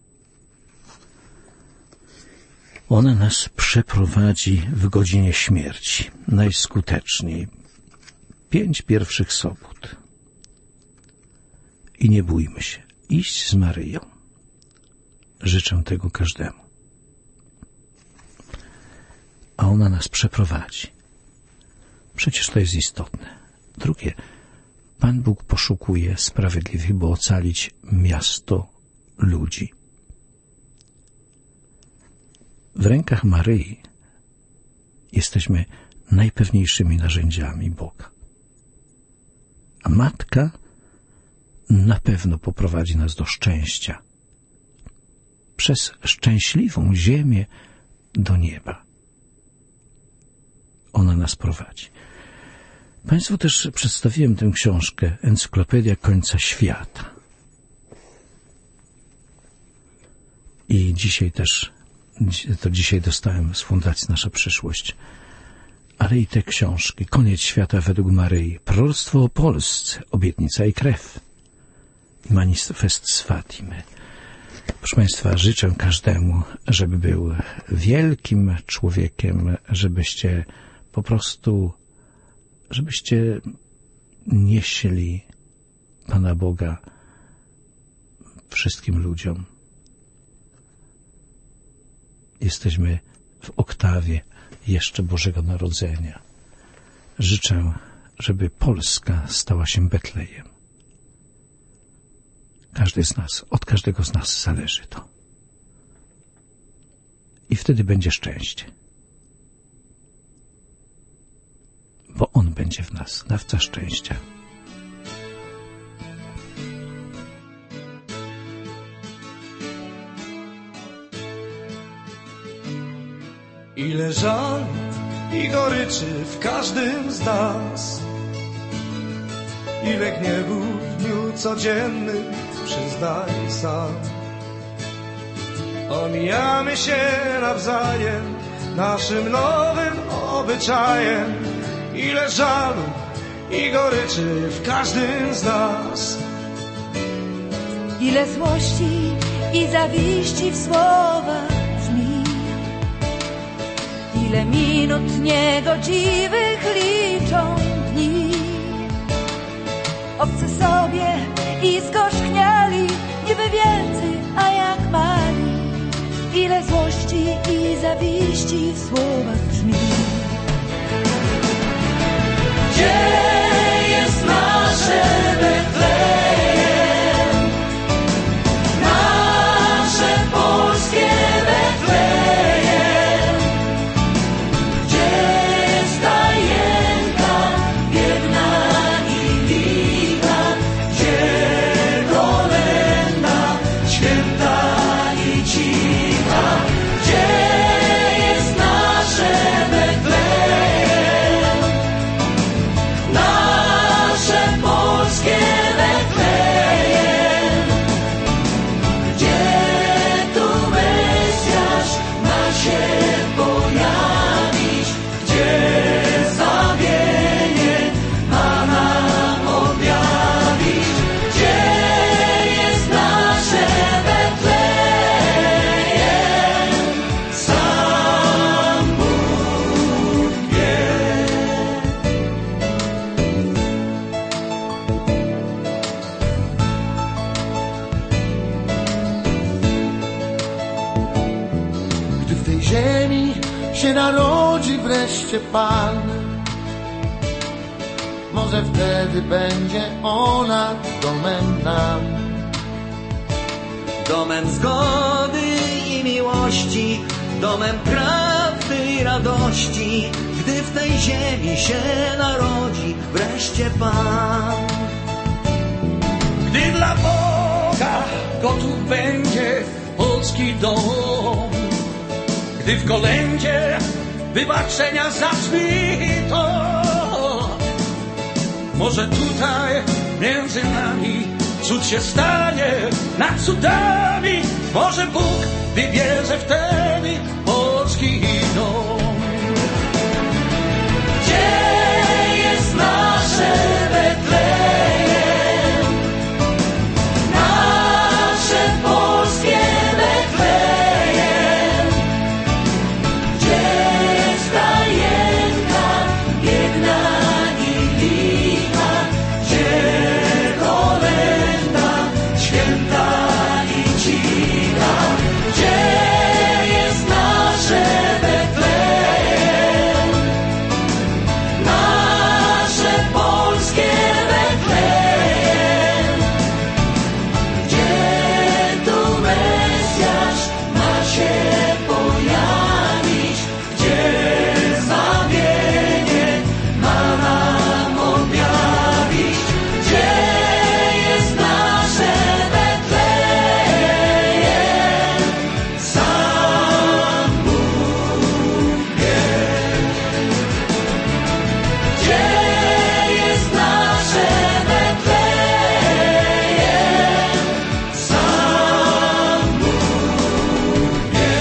Ona nas przeprowadzi w godzinie śmierci najskuteczniej. Pięć pierwszych sobót. I nie bójmy się. Iść z Maryją. Życzę tego każdemu. A ona nas przeprowadzi. Przecież to jest istotne. Drugie. Pan Bóg poszukuje sprawiedliwych, by ocalić miasto ludzi. W rękach Maryi jesteśmy najpewniejszymi narzędziami Boga. A Matka na pewno poprowadzi nas do szczęścia. Przez szczęśliwą ziemię do nieba. Ona nas prowadzi. Państwu też przedstawiłem tę książkę Encyklopedia Końca Świata. I dzisiaj też to dzisiaj dostałem z Fundacji Nasza Przyszłość. Ale i te książki. Koniec świata według Maryi. Proroctwo o Polsce. Obietnica i krew. I manifest z Fatimy. Proszę Państwa, życzę każdemu, żeby był wielkim człowiekiem, żebyście po prostu, żebyście nieśli Pana Boga wszystkim ludziom. Jesteśmy w oktawie jeszcze Bożego Narodzenia. Życzę, żeby Polska stała się Betlejem. Każdy z nas, od każdego z nas zależy to. I wtedy będzie szczęście. Bo On będzie w nas, dawca szczęścia. Ile żal i goryczy w każdym z nas, ile gniewu w dniu codziennym, przyznaj sam. Omijamy się nawzajem naszym nowym obyczajem. Ile żalu i goryczy w każdym z nas. Ile złości i zawiści w słowach brzmi. Ile minut niegodziwych liczą dni. Obcy sobie i skoszkniali, niby wielcy, a jak mali. Ile złości i zawiści w słowach brzmi. Gdzie jest nasze Betlejem? Nasze polskie Betlejem. Gdzie jest stajenka biedna i licha? Gdzie kolęda święta i cicha? Gdzie jest nasze Betlejem? się narodzi wreszcie Pan. Może wtedy będzie ona domem nam. Domem zgody i miłości, domem prawdy i radości, gdy w tej ziemi się narodzi wreszcie Pan. Gdy dla Boga gotów będzie polski dom, gdy w kolędzie wybaczenia zabrzmi to, może tutaj między nami cud się stanie nad cudami. Może Bóg wybierze wtedy polski dom. Gdzie jest nasze Betlejem? Nasze polskie Betlejem. Gdzie jest stajenka biedna i licha? Gdzie kolęda święta i cicha? Gdzie jest nasze Betlejem? Nasze polskie Betlejem. Gdzie tu Mesjasz ma się pojawić? Gdzie zbawienie ma nam objawić? Gdzie jest nasze Betlejem? Sam Bóg wie. Gdzie jest nasze Betlejem? Sam Bóg wie.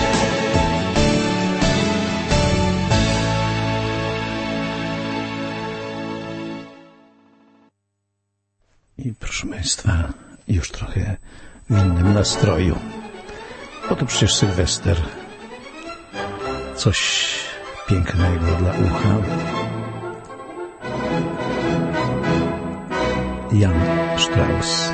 I proszę Państwa, już trochę w innym nastroju. Bo to przecież Sylwester. Coś pięknego dla ucha. Jan Strauss.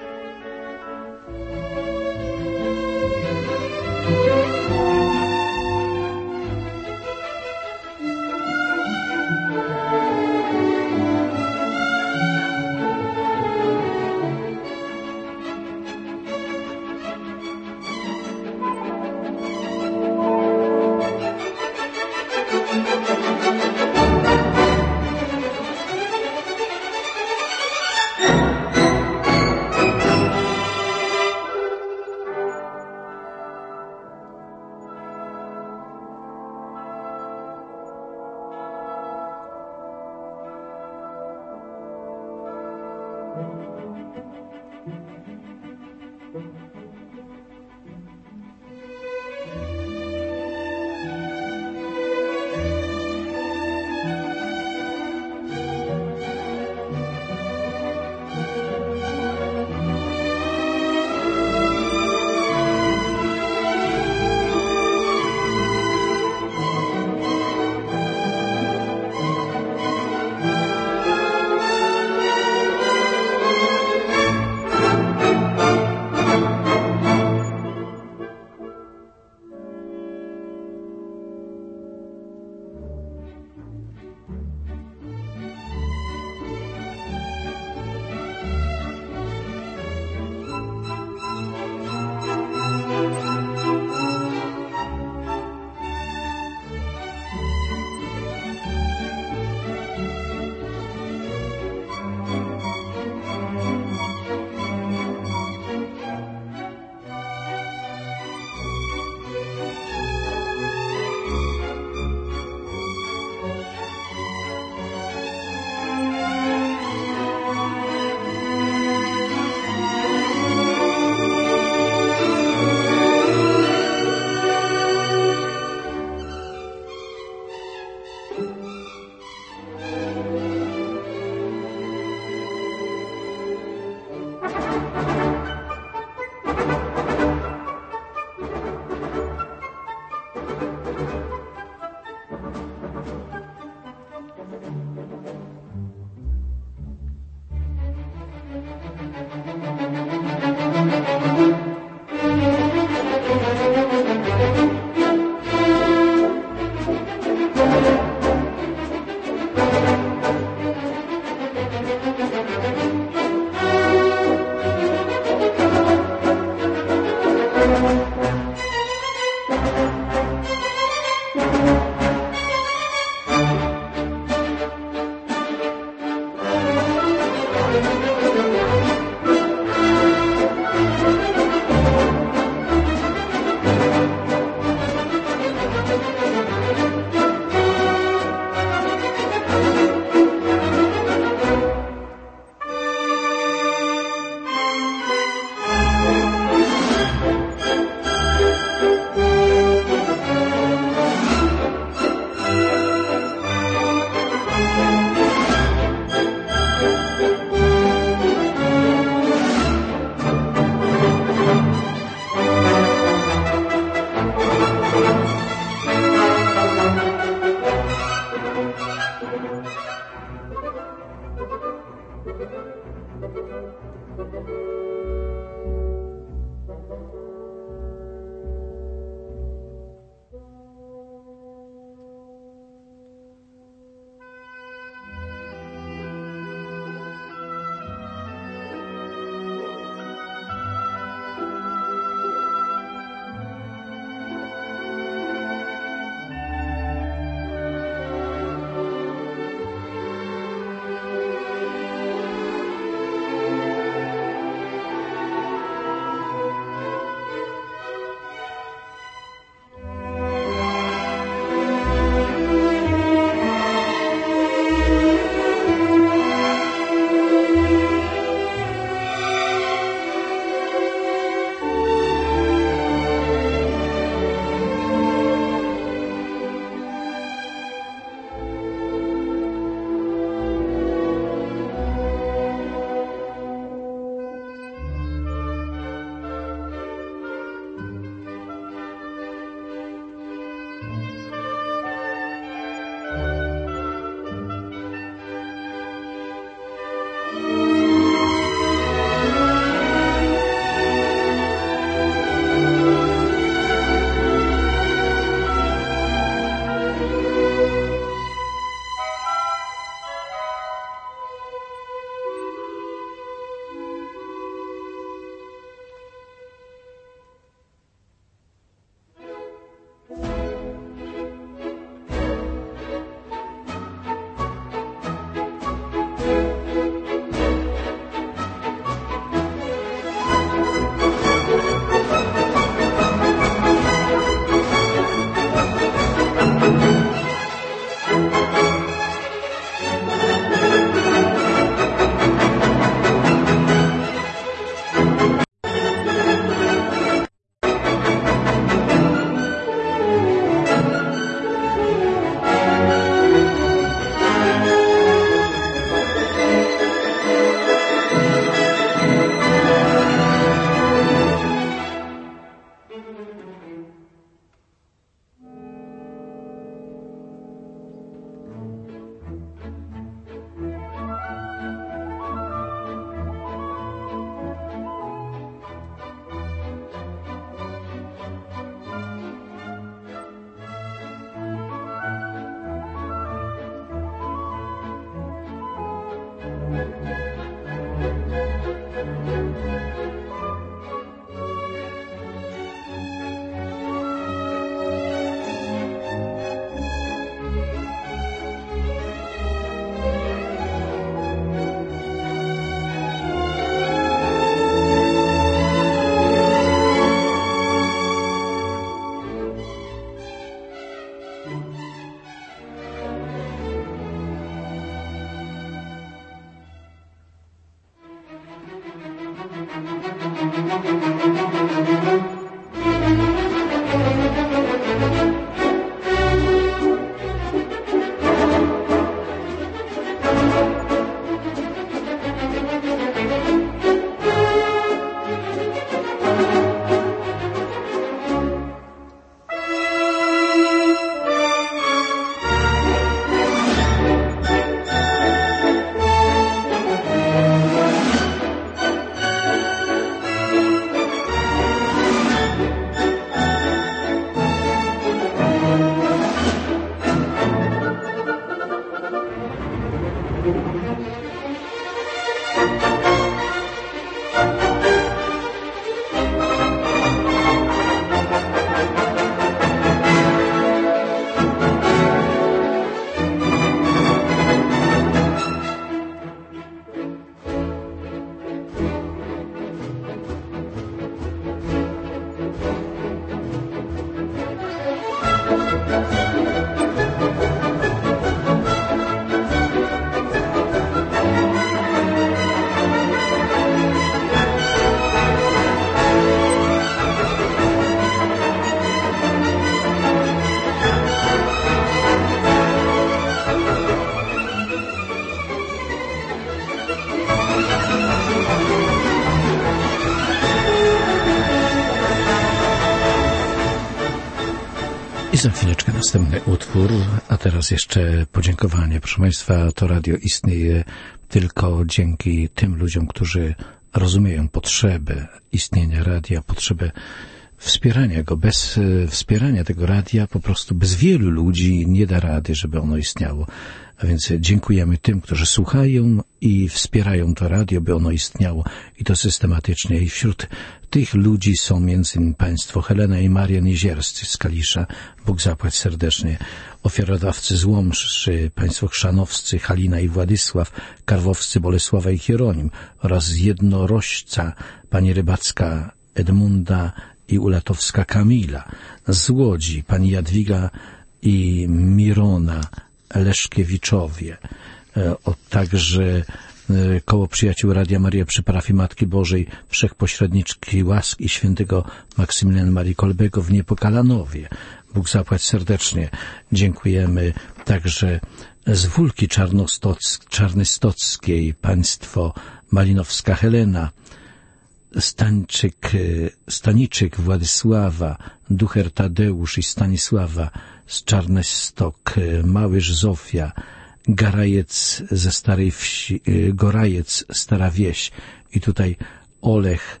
za chwileczkę następny utwór, a teraz jeszcze podziękowanie. Proszę Państwa, to radio istnieje tylko dzięki tym ludziom, którzy rozumieją potrzebę istnienia radia, potrzebę wspierania go. Bez wspierania tego radia, po prostu bez wielu ludzi nie da rady, żeby ono istniało. A więc dziękujemy tym, którzy słuchają i wspierają to radio, by ono istniało i to systematycznie. I wśród tych ludzi są między innymi państwo Helena i Marian Jezierscy z Kalisza. Bóg zapłać serdecznie. Ofiarodawcy z Łomży, państwo chrzanowscy Halina i Władysław, karwowscy Bolesława i Hieronim oraz z Jednorożca pani Rybacka Edmunda i Ulatowska Kamila. Z Łodzi pani Jadwiga i Mirona Leszkiewiczowie, o, także Koło Przyjaciół Radia Maria przy parafii Matki Bożej Wszechpośredniczki Łask i świętego Maksymiliana Marii Kolbego w Niepokalanowie. Bóg zapłać serdecznie. Dziękujemy także z Wólki Czarnystockiej, państwo Malinowska Helena, Stańczyk, Staniczyk Władysława, Ducher Tadeusz i Stanisława z Czarnestok, Małyż Zofia, Garajec ze Starej Wsi, Gorajec, Stara Wieś i tutaj Olech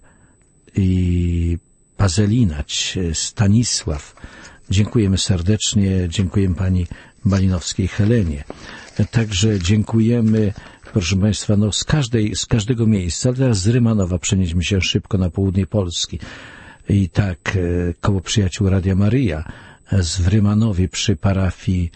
i Pazelinać, Stanisław. Dziękujemy serdecznie, dziękujemy pani Malinowskiej Helenie. Także dziękujemy, proszę Państwa, no z każdej, z każdego miejsca. Teraz z Rymanowa przenieśmy się szybko na południe Polski. I tak, Koło Przyjaciół Radia Maryja z w Rymanowie przy parafii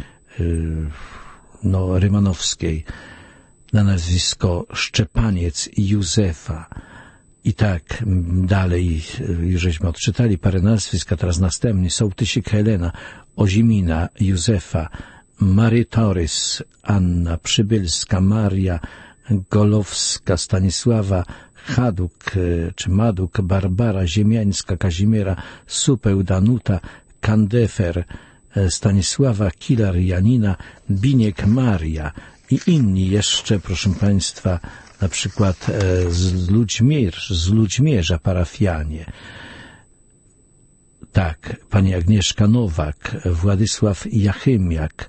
no, rymanowskiej na nazwisko Szczepaniec i Józefa. I tak dalej, już żeśmy odczytali parę nazwisk, a teraz następnie Sołtysik Helena, Ozimina Józefa, Mary Torys, Anna Przybylska, Maria Golowska, Stanisława Chaduk czy Maduk, Barbara Ziemiańska, Kazimiera Supeł, Danuta Kandefer, Stanisława Kilar, Janina Biniek, Maria i inni jeszcze, proszę Państwa, na przykład z Ludźmierz, z Ludźmierza parafianie. Tak, pani Agnieszka Nowak, Władysław Jachymiak,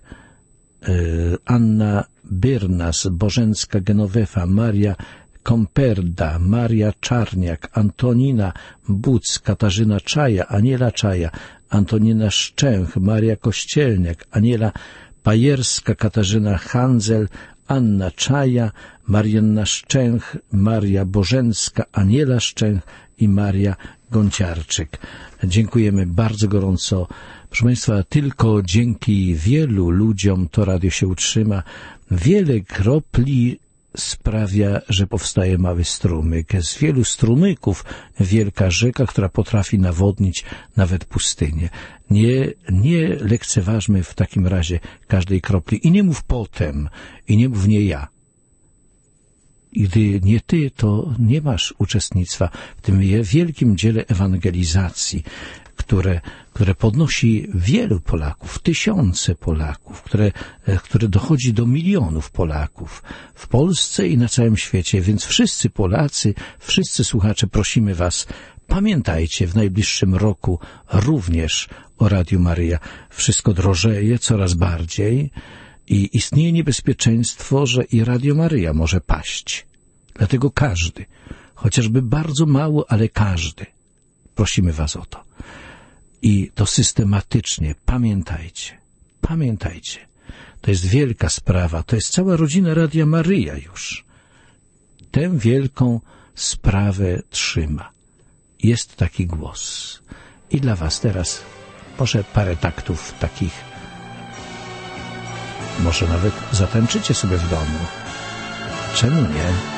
Anna Byrnas, Bożencka Genowefa, Maria Komperda, Maria Czarniak, Antonina Buc, Katarzyna Czaja, Aniela Czaja, Antonina Szczęch, Maria Kościelniak, Aniela Pajerska, Katarzyna Handzel, Anna Czaja, Marianna Szczęch, Maria Bożencka, Aniela Szczęch i Maria Gąciarczyk. Dziękujemy bardzo gorąco. Proszę Państwa, tylko dzięki wielu ludziom to radio się utrzyma. Wiele kropli sprawia, że powstaje mały strumyk. Z wielu strumyków wielka rzeka, która potrafi nawodnić nawet pustynię. Nie, nie lekceważmy w takim razie każdej kropli. I nie mów potem, i nie mów nie ja. I gdy nie ty, to nie masz uczestnictwa w tym wielkim dziele ewangelizacji, które, które podnosi wielu Polaków, tysiące Polaków, które, które dochodzi do milionów Polaków w Polsce i na całym świecie. Więc wszyscy Polacy, wszyscy słuchacze, prosimy was, pamiętajcie w najbliższym roku również o Radiu Maryja. Wszystko drożeje coraz bardziej i istnieje niebezpieczeństwo, że i Radio Maryja może paść. Dlatego każdy, chociażby bardzo mało, ale każdy, prosimy was o to. I to systematycznie, pamiętajcie, pamiętajcie. To jest wielka sprawa, to jest cała rodzina Radia Maryja już. Tę wielką sprawę trzyma. Jest taki głos. I dla was teraz może parę taktów takich. Może nawet zatańczycie sobie w domu. Czemu nie?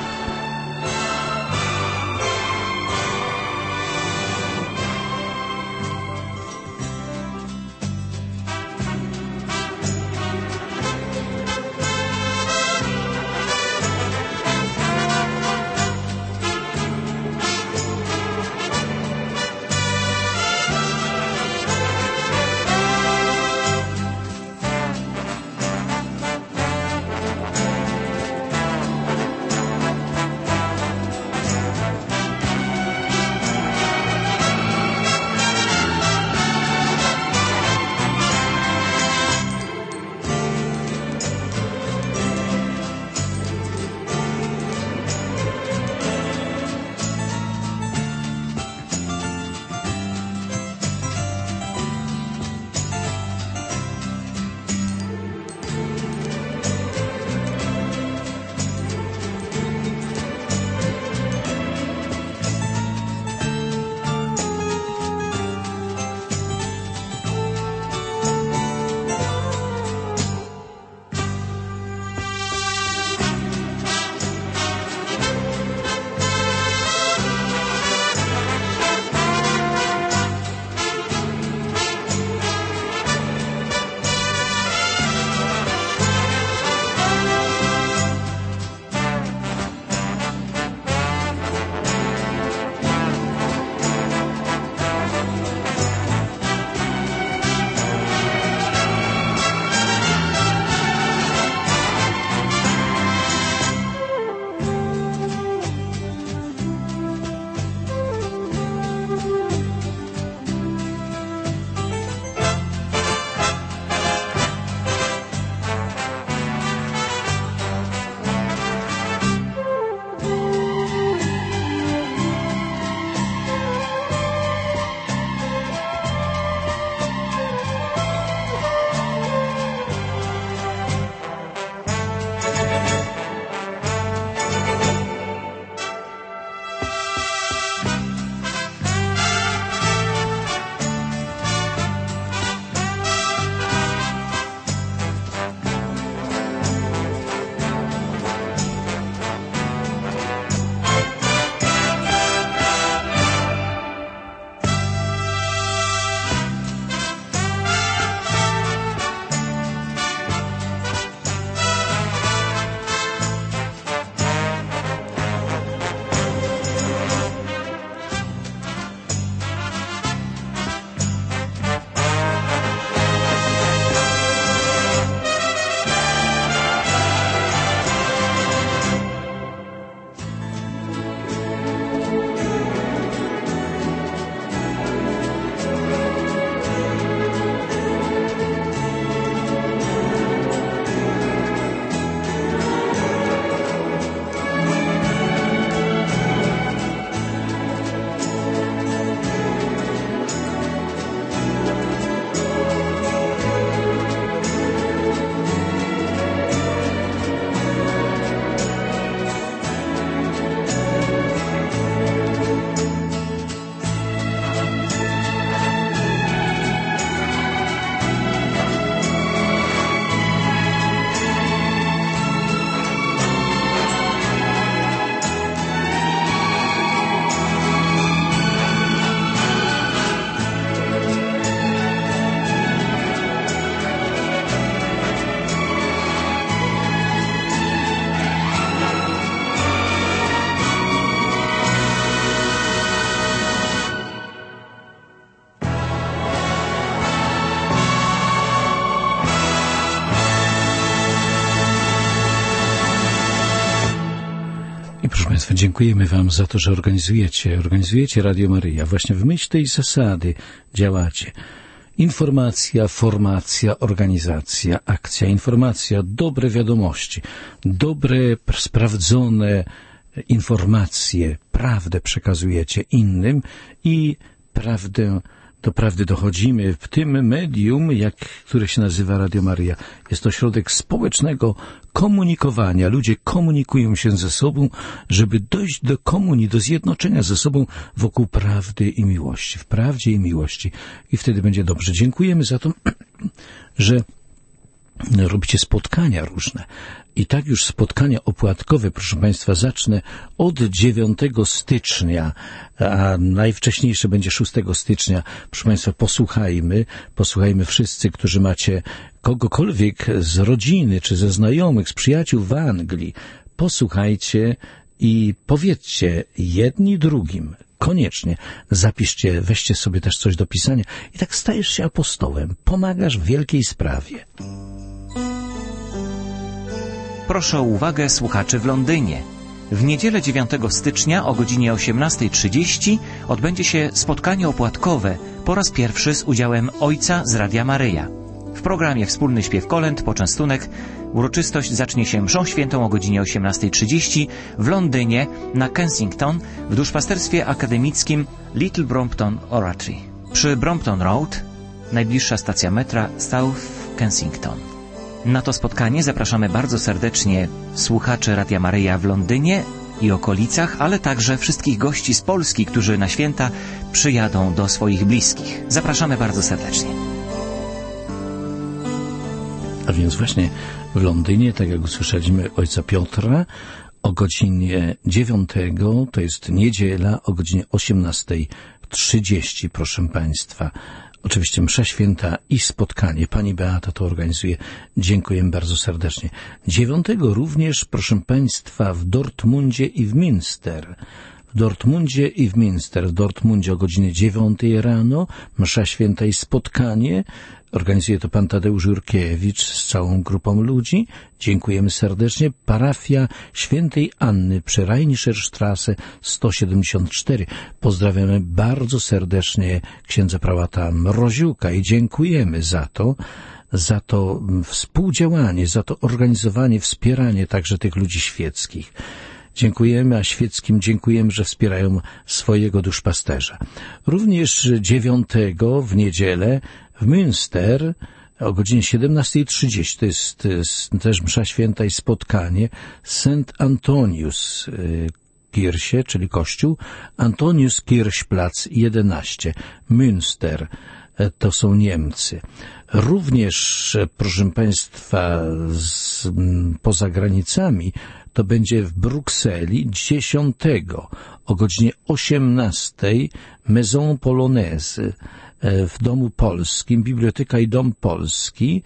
Proszę Państwa, dziękujemy Wam za to, że organizujecie, organizujecie Radio Maryja. Właśnie w myśl tej zasady działacie. Informacja, formacja, organizacja, akcja, informacja, dobre wiadomości, dobre, sprawdzone informacje, prawdę przekazujecie innym i prawdę, do prawdy dochodzimy w tym medium, jak, które się nazywa Radio Maryja. Jest to środek społecznego komunikowania. Ludzie komunikują się ze sobą, żeby dojść do komunii, do zjednoczenia ze sobą wokół prawdy i miłości. W prawdzie i miłości. I wtedy będzie dobrze. Dziękujemy za to, że robicie spotkania różne. I tak już spotkania opłatkowe, proszę Państwa, zacznę od dziewiątego stycznia, a najwcześniejsze będzie szóstego stycznia. Proszę Państwa, posłuchajmy, posłuchajmy wszyscy, którzy macie kogokolwiek z rodziny, czy ze znajomych, z przyjaciół w Anglii. Posłuchajcie i powiedzcie jedni drugim, koniecznie zapiszcie, weźcie sobie też coś do pisania i tak stajesz się apostołem, pomagasz w wielkiej sprawie. Proszę o uwagę słuchaczy w Londynie. W niedzielę dziewiątego stycznia o godzinie osiemnastej trzydzieści odbędzie się spotkanie opłatkowe po raz pierwszy z udziałem ojca z Radia Maryja. W programie Wspólny Śpiew Kolęd, Poczęstunek, uroczystość zacznie się mszą świętą o godzinie osiemnastej trzydzieści w Londynie na Kensington w duszpasterstwie akademickim Little Brompton Oratory. Przy Brompton Road, najbliższa stacja metra South Kensington. Na to spotkanie zapraszamy bardzo serdecznie słuchaczy Radia Maryja w Londynie i okolicach, ale także wszystkich gości z Polski, którzy na święta przyjadą do swoich bliskich. Zapraszamy bardzo serdecznie. A więc właśnie w Londynie, tak jak usłyszeliśmy ojca Piotra, o godzinie dziewiątej, to jest niedziela, o godzinie osiemnastej trzydzieści, proszę Państwa. Oczywiście msza święta i spotkanie. Pani Beata to organizuje. Dziękujemy bardzo serdecznie. Dziewiątego również, proszę Państwa, w Dortmundzie i w Münster. W Dortmundzie i w Münster. W Dortmundzie o godzinie dziewiątej rano msza święta i spotkanie. Organizuje to pan Tadeusz Jurkiewicz z całą grupą ludzi. Dziękujemy serdecznie. Parafia Świętej Anny przy Rheinischerstraße sto siedemdziesiąt cztery. Pozdrawiamy bardzo serdecznie księdza prałata Mroziuka i dziękujemy za to, za to współdziałanie, za to organizowanie, wspieranie także tych ludzi świeckich. Dziękujemy, a świeckim dziękujemy, że wspierają swojego duszpasterza. Również dziewiątego w niedzielę w Münster o godzinie siedemnastej trzydzieści, to jest, jest też msza święta i spotkanie, Sankt Antonius Kirche, czyli kościół, Antonius Kirchplatz jedenaście, Münster, to są Niemcy. Również, proszę Państwa, z, poza granicami, to będzie w Brukseli dziesiątego o godzinie osiemnastej Maison Polonaise w Domu Polskim, Biblioteka i Dom Polski.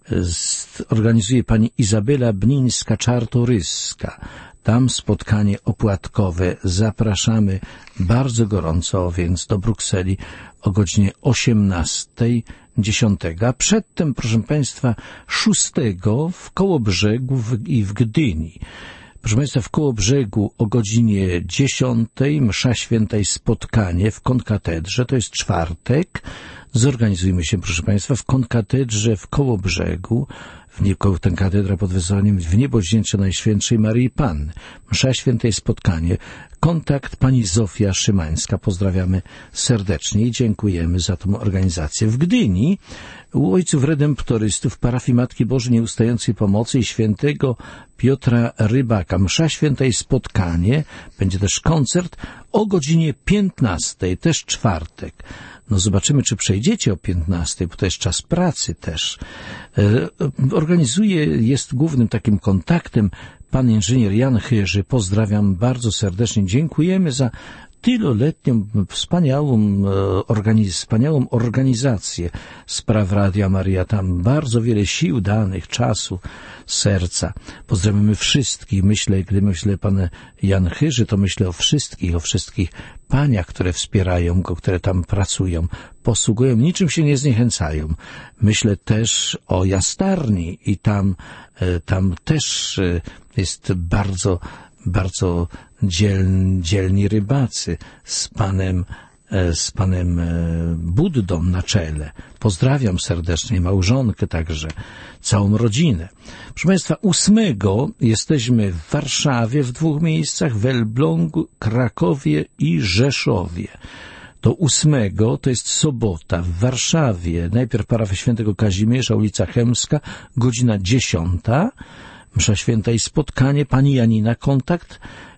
Organizuje pani Izabela Bnińska-Czartoryska. Tam spotkanie opłatkowe. Zapraszamy bardzo gorąco, więc do Brukseli o godzinie osiemnastej dziesiątego. A przedtem, proszę Państwa, szóstego w Kołobrzegu i w Gdyni. Proszę Państwa, w Kołobrzegu o godzinie dziesiątej msza święta i spotkanie w konkatedrze, to jest czwartek. Zorganizujmy się, proszę Państwa, w konkatedrze w Kołobrzegu, w nie, ten katedra pod wezwaniem w niebowzięcia Najświętszej Maryi Panny. Msza święta i spotkanie. Kontakt pani Zofia Szymańska. Pozdrawiamy serdecznie i dziękujemy za tą organizację. W Gdyni u ojców redemptorystów parafii Matki Bożej Nieustającej Pomocy i świętego Piotra Rybaka. Msza święta i spotkanie. Będzie też koncert o godzinie piętnastej, też czwartek. No zobaczymy, czy przejdziecie o piętnastej, bo to jest czas pracy też. Organizuje, jest głównym takim kontaktem pan inżynier Jan Chyży. Pozdrawiam bardzo serdecznie. Dziękujemy za tyluletnią, wspaniałą, organiz, wspaniałą organizację spraw Radia Maryja. Tam bardzo wiele sił danych, czasu, serca. Pozdrawiamy wszystkich. Myślę, gdy myślę pan Jan Chyży, to myślę o wszystkich, o wszystkich paniach, które wspierają go, które tam pracują, posługują, niczym się nie zniechęcają. Myślę też o Jastarni i tam, tam też jest bardzo bardzo dzielni, dzielni rybacy z panem z panem Buddą na czele. Pozdrawiam serdecznie małżonkę także, całą rodzinę. Proszę Państwa, ósmego jesteśmy w Warszawie w dwóch miejscach, w Elblągu, Krakowie i Rzeszowie. Do ósmego, to jest sobota, w Warszawie, najpierw parafia świętego Kazimierza, ulica Chełmska, godzina dziesiąta, msza święta i spotkanie, pani Janina, kontakt,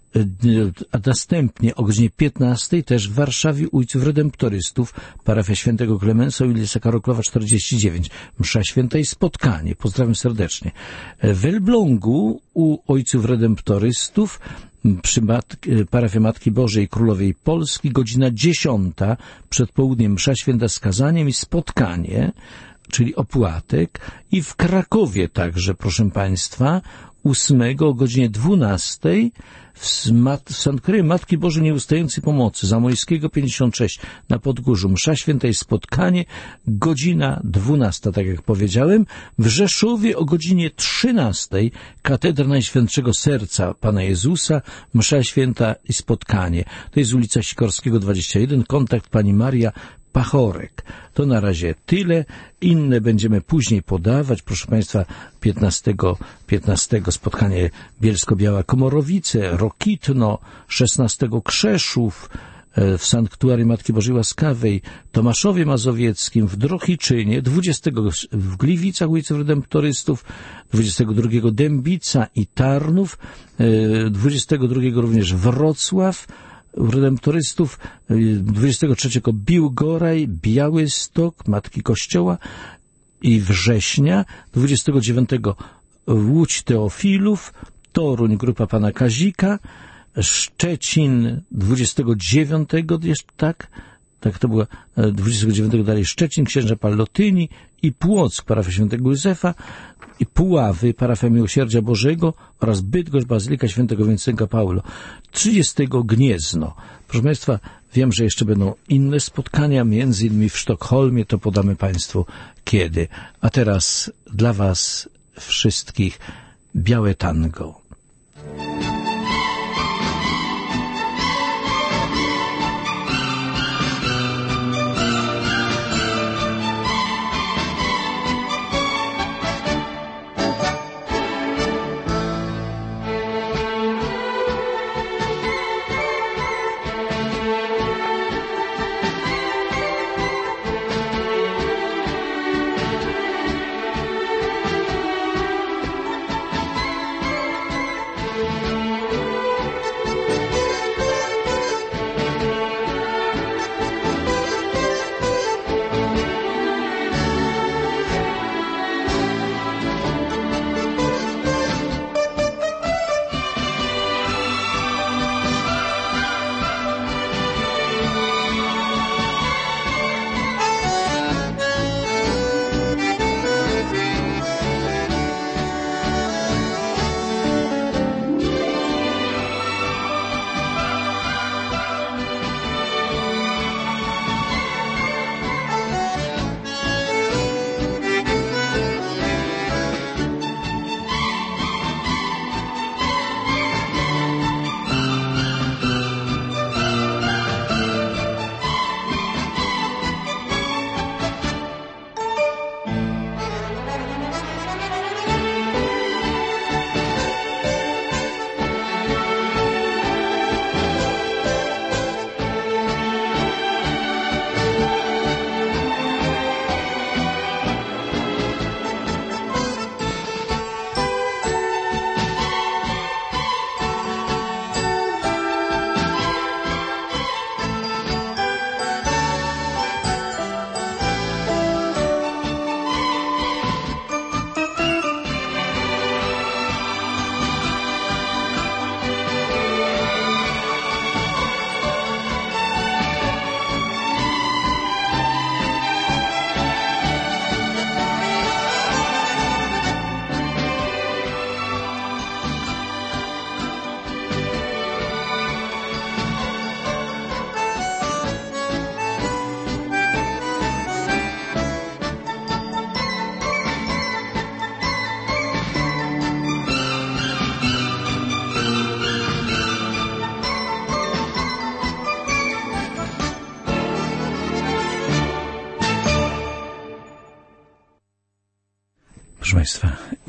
a następnie o godzinie piętnastej też w Warszawie u Ojców Redemptorystów, parafia świętego Klemensa, ulica Karoklowa czterdzieści dziewięć, msza święta i spotkanie. Pozdrawiam serdecznie. W Elblągu u Ojców Redemptorystów przy matki, parafia Matki Bożej Królowej Polski, godzina dziesiąta, przed południem msza święta z kazaniem i spotkanie, czyli opłatek, i w Krakowie także, proszę Państwa, ósmego o godzinie dwunastej w, Mat- w Sanktuarium Matki Bożej Nieustającej Pomocy, Zamojskiego pięćdziesiąt sześć na Podgórzu, msza święta i spotkanie, godzina dwunasta, tak jak powiedziałem. W Rzeszowie o godzinie trzynastej Katedra Najświętszego Serca Pana Jezusa, msza święta i spotkanie. To jest ulica Sikorskiego dwadzieścia jeden, kontakt pani Maria Pachorek. To na razie tyle. Inne będziemy później podawać. Proszę Państwa, piętnastego, piętnastego spotkanie Bielsko-Biała Komorowice, Rokitno, szesnastego Krzeszów, w Sanktuarium Matki Bożej Łaskawej, Tomaszowie Mazowieckim, w Drohiczynie, dwudziestego w Gliwicach ulicy Redemptorystów, dwudziestego drugiego Dębica i Tarnów, dwudziestego drugiego również Wrocław, Redemptorystów, dwudziestego trzeciego Biłgoraj, Białystok, Matki Kościoła i września, dwudziestego dziewiątego Łódź Teofilów, Toruń, grupa pana Kazika, Szczecin dwudziestego dziewiątego, jeszcze tak, tak to było, dwudziestego dziewiątego dalej Szczecin, księża Pallotyni i Płock, parafia świętego Józefa, i Puławy, parafia Miłosierdzia Bożego oraz Bydgoszcz, bazylika świętego Wincentego Paulo. trzydziestego Gniezno. Proszę Państwa, wiem, że jeszcze będą inne spotkania, między innymi w Sztokholmie, to podamy Państwu kiedy. A teraz dla Was wszystkich Białe Tango.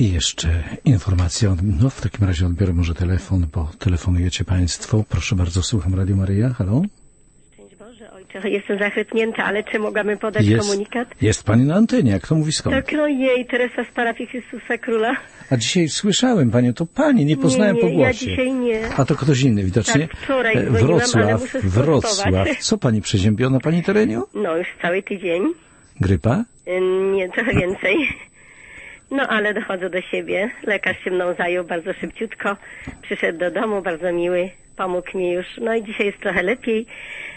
I jeszcze informacja, no w takim razie odbiorę może telefon, bo telefonujecie Państwo. Proszę bardzo, słucham Radio Maryja. Halo? Szczęść Boże, ojcze, jestem zachrypnięta, ale czy mogłabym podać jest, komunikat? Jest Pani na antenie, jak to mówi skąd? Tak, no jej, Teresa z parafii Chrystusa Króla. A dzisiaj słyszałem Panią, to Pani, nie poznałem nie, nie, po głosie. ja dzisiaj nie. A to ktoś inny widocznie? Tak, wczoraj dzwoniłam, Wrocław, ale muszę Wrocław. Co Pani przeziębiła na Pani terenie? No już cały tydzień. Grypa? Nie, trochę więcej. No ale dochodzę do siebie. Lekarz się mną zajął bardzo szybciutko. Przyszedł do domu, bardzo miły. Pomógł mi już. No i dzisiaj jest trochę lepiej.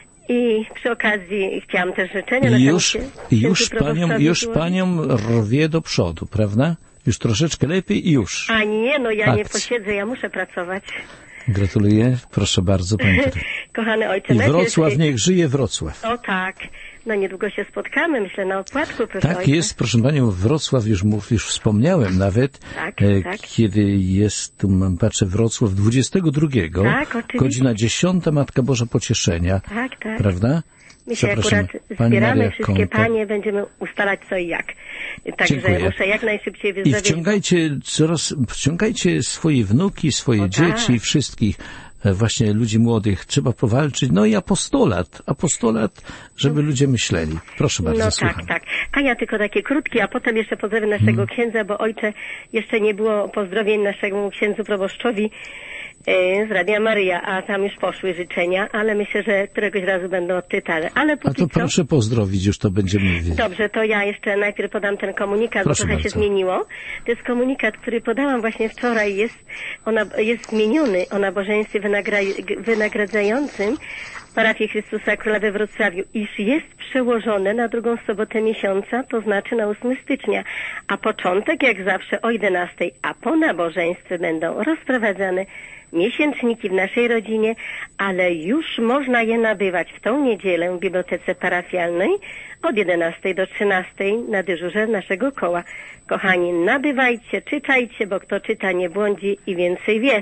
I przy okazji chciałam też życzenia na już, już panią, już panią rwie do przodu, prawda? Już troszeczkę lepiej i już. A nie, no ja Akcja. nie posiedzę, ja muszę pracować. Gratuluję, proszę bardzo, pani. Kochany ojcze. I Wrocław, się... niech żyje Wrocław. O tak, no niedługo się spotkamy, myślę, na opłatku, proszę Tak ojcze. jest, proszę panią, Wrocław już, mów, już wspomniałem nawet, tak, e, tak. kiedy jest, tu mam, patrzę, Wrocław dwudziestego drugiego, tak, oczywiście. godzina dziesiąta, Matka Boża Pocieszenia, tak, tak. prawda? My się akurat wspieramy, wszystkie Konto. panie, będziemy ustalać co i jak. Także Dziękuję. muszę jak najszybciej wyzdrowieć. I wciągajcie coraz, wciągajcie swoje wnuki, swoje o, dzieci, tak. wszystkich właśnie ludzi młodych. Trzeba powalczyć. No i apostolat. Apostolat, żeby ludzie myśleli. Proszę bardzo, No słucham. tak, tak. A ja tylko takie krótkie, a potem jeszcze pozdrowię naszego hmm. księdza, bo ojcze, jeszcze nie było pozdrowień naszemu księdzu proboszczowi z Radia Maryja, a tam już poszły życzenia, ale myślę, że któregoś razu będą odczytane. Ale póki a to co... proszę pozdrowić, już to będziemy mówić. Dobrze, to ja jeszcze najpierw podam ten komunikat, proszę bo trochę bardzo. się zmieniło. To jest komunikat, który podałam właśnie wczoraj, jest, ona, jest zmieniony o nabożeństwie wynagra, wynagradzającym w parafii Chrystusa Króla we Wrocławiu, iż jest przełożone na drugą sobotę miesiąca, to znaczy na ósmego stycznia, a początek jak zawsze o jedenastej, a po nabożeństwie będą rozprowadzane miesięczniki w naszej rodzinie, ale już można je nabywać w tą niedzielę w bibliotece parafialnej od jedenastej do trzynastej na dyżurze naszego koła. Kochani, nabywajcie, czytajcie, bo kto czyta nie błądzi i więcej wie.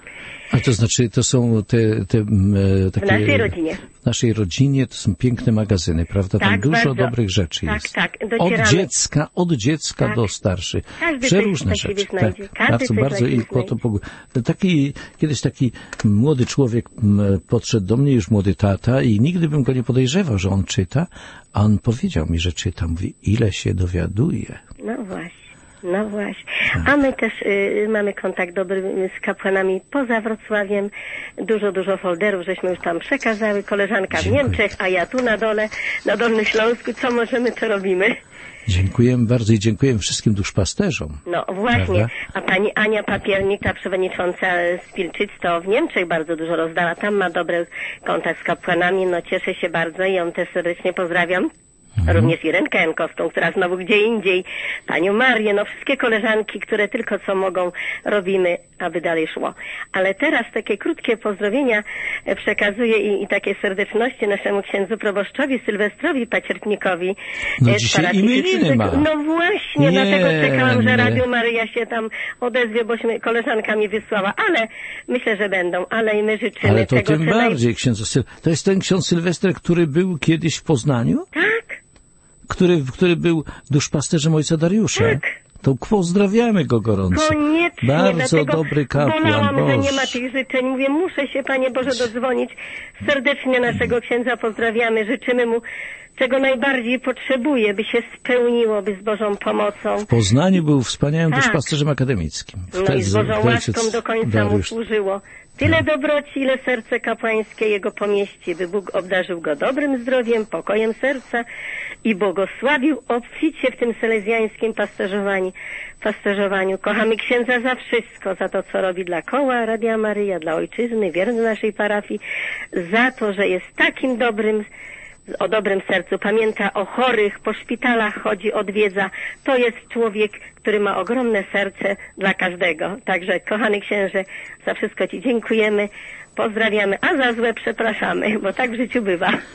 A to znaczy, to są te, te e, takie... W naszej rodzinie. W naszej rodzinie to są piękne magazyny, prawda? Tam tak, dużo bardzo. dobrych rzeczy tak, jest. Tak, tak. Od dziecka, od dziecka tak. do starszych. Każdy Przeróżne coś rzeczy. Znajdzie. Tak, bardzo, bardzo i po to po... taki, kiedyś taki młody człowiek podszedł do mnie, już młody tata, i nigdy bym go nie podejrzewał, że on czyta, a on powiedział mi, że czyta. Mówi, ile się dowiaduje. No właśnie. No właśnie. A my też y, mamy kontakt dobry z kapłanami poza Wrocławiem. Dużo, dużo folderów żeśmy już tam przekazały. Koleżanka w Dziękuję. Niemczech, a ja tu na dole, na Dolnym Śląsku. Co możemy, to robimy. Dziękujemy bardzo i dziękuję wszystkim duszpasterzom. No właśnie. Prawda? A pani Ania Papiernik, ta przewodnicząca z Pilczyc, to w Niemczech bardzo dużo rozdała. Tam ma dobry kontakt z kapłanami. No cieszę się bardzo i ją też serdecznie pozdrawiam. Mhm. Również Irenkę Jankowską, która znowu gdzie indziej, panią Marię, no wszystkie koleżanki, które tylko co mogą, robimy, aby dalej szło. Ale teraz takie krótkie pozdrowienia przekazuję i, i takie serdeczności naszemu księdzu proboszczowi Sylwestrowi Paciertnikowi. No dzisiaj imieniny ma. No właśnie, nie, dlatego czekałam, że nie. Radio Maryja się tam odezwie, bośmy koleżanka mi wysłała, ale myślę, że będą, ale i my życzymy ale to tego. tym bardziej, naj... księdzu Sylwester. To jest ten ksiądz Sylwester, który był kiedyś w Poznaniu? Tak. Który, który był duszpasterzem ojca Dariusza. Tak. To pozdrawiamy go gorąco. Koniecznie. Bardzo dobry kapłan. Bolałam, Boże. że nie ma tych życzeń. Mówię, muszę się, Panie Boże, dodzwonić. Serdecznie naszego księdza pozdrawiamy. Życzymy mu, czego najbardziej potrzebuje, by się spełniło, by z Bożą pomocą. W Poznaniu był wspaniałym tak. duszpasterzem akademickim. Wtedy no i z Bożą łaską do końca Dariusz. mu służyło. Tyle no. dobroci, ile serce kapłańskie jego pomieści, by Bóg obdarzył go dobrym zdrowiem, pokojem serca i błogosławił obficie w tym selezjańskim pasterzowaniu. pasterzowaniu. Kochamy księdza za wszystko, za to, co robi dla koła Radia Maryja, dla ojczyzny, wierny naszej parafii, za to, że jest takim dobrym, o dobrym sercu, pamięta o chorych, po szpitalach chodzi, odwiedza. To jest człowiek, który ma ogromne serce dla każdego. Także, kochany księże, za wszystko Ci dziękujemy, pozdrawiamy, a za złe przepraszamy, bo tak w życiu bywa.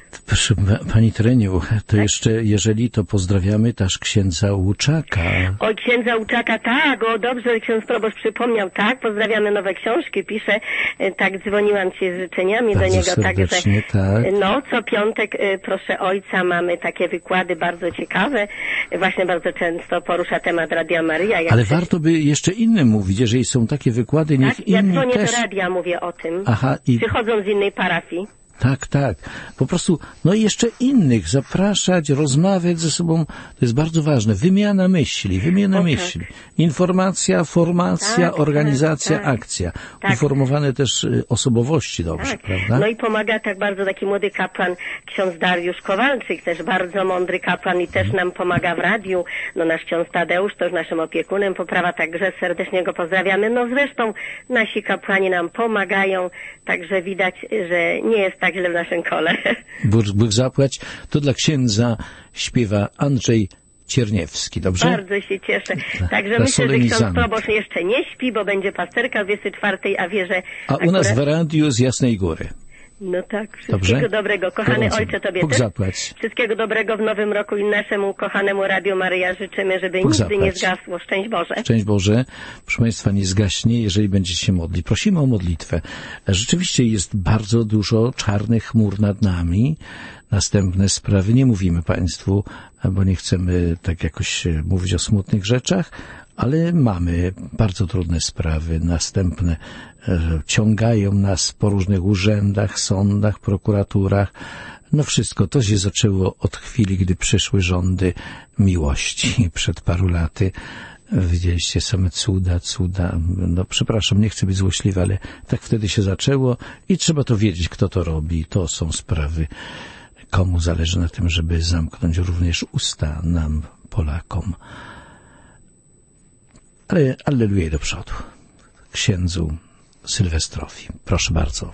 Proszę pani Tereniu, to jeszcze, jeżeli to pozdrawiamy też księdza Łuczaka. O, księdza Łuczaka, tak, o dobrze, ksiądz proboszcz przypomniał, tak, pozdrawiamy, nowe książki, pisze, tak, dzwoniłam ci z życzeniami bardzo do niego, serdecznie, także, tak. no, co piątek, proszę ojca, mamy takie wykłady bardzo ciekawe, właśnie bardzo często porusza temat Radia Maryja. Jak Ale też... warto by jeszcze innym mówić, jeżeli są takie wykłady, niech tak, ja inni dzwonię też... do radia, mówię o tym, Aha, i... przychodzą z innej parafii. Tak, tak. Po prostu, no i jeszcze innych zapraszać, rozmawiać ze sobą, to jest bardzo ważne. Wymiana myśli, wymiana o, myśli. tak. Informacja, formacja, Tak, organizacja, tak, tak. akcja. Tak. Uformowane też y, osobowości dobrze, Tak. prawda? No i pomaga tak bardzo taki młody kapłan, ksiądz Dariusz Kowalczyk, też bardzo mądry kapłan i też nam pomaga w radiu. No nasz ksiądz Tadeusz, to już naszym opiekunem poprawa, także serdecznie go pozdrawiamy. No zresztą nasi kapłani nam pomagają, także widać, że nie jest tak źle w naszym kole. Bóg, Bóg zapłać. To dla księdza śpiewa Andrzej Cierniewski, dobrze? Bardzo się cieszę. Także dla myślę, że ksiądz solenizantów. proboszcz jeszcze nie śpi, bo będzie pasterka o dwudziestej czwartej, a wie, że A u nas akurat... w radiu z Jasnej Góry. No tak, wszystkiego Dobrze? dobrego. Kochany Gorąco. ojcze, tobie Bóg też zapłać. wszystkiego dobrego w nowym roku i naszemu kochanemu Radiu Maryja życzymy, żeby Bóg nigdy nie zapłać. zgasło. Szczęść Boże. Szczęść Boże. Proszę Państwa, nie zgaśnie, jeżeli będziecie się modlić. Prosimy o modlitwę. Rzeczywiście jest bardzo dużo czarnych chmur nad nami. Następne sprawy nie mówimy Państwu, bo nie chcemy tak jakoś mówić o smutnych rzeczach, ale mamy bardzo trudne sprawy. Następne e, ciągają nas po różnych urzędach, sądach, prokuraturach. No wszystko to się zaczęło od chwili, gdy przyszły rządy miłości przed paru laty. Widzieliście same cuda, cuda. No przepraszam, nie chcę być złośliwy, ale tak wtedy się zaczęło i trzeba to wiedzieć, kto to robi. To są sprawy, komu zależy na tym, żeby zamknąć również usta nam, Polakom. Ale alleluja do przodu. Księdzu Sylwestrowi. Proszę bardzo.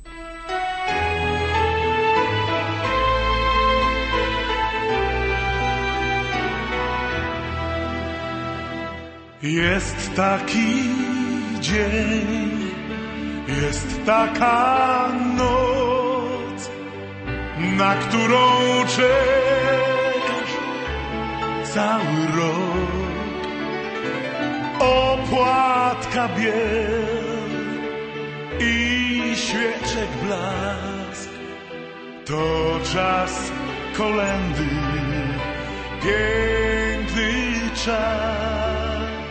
Jest taki dzień, jest taka noc, na którą czekasz cały rok. Opłatka biel i świeczek blask, to czas kolędy, piękny czas.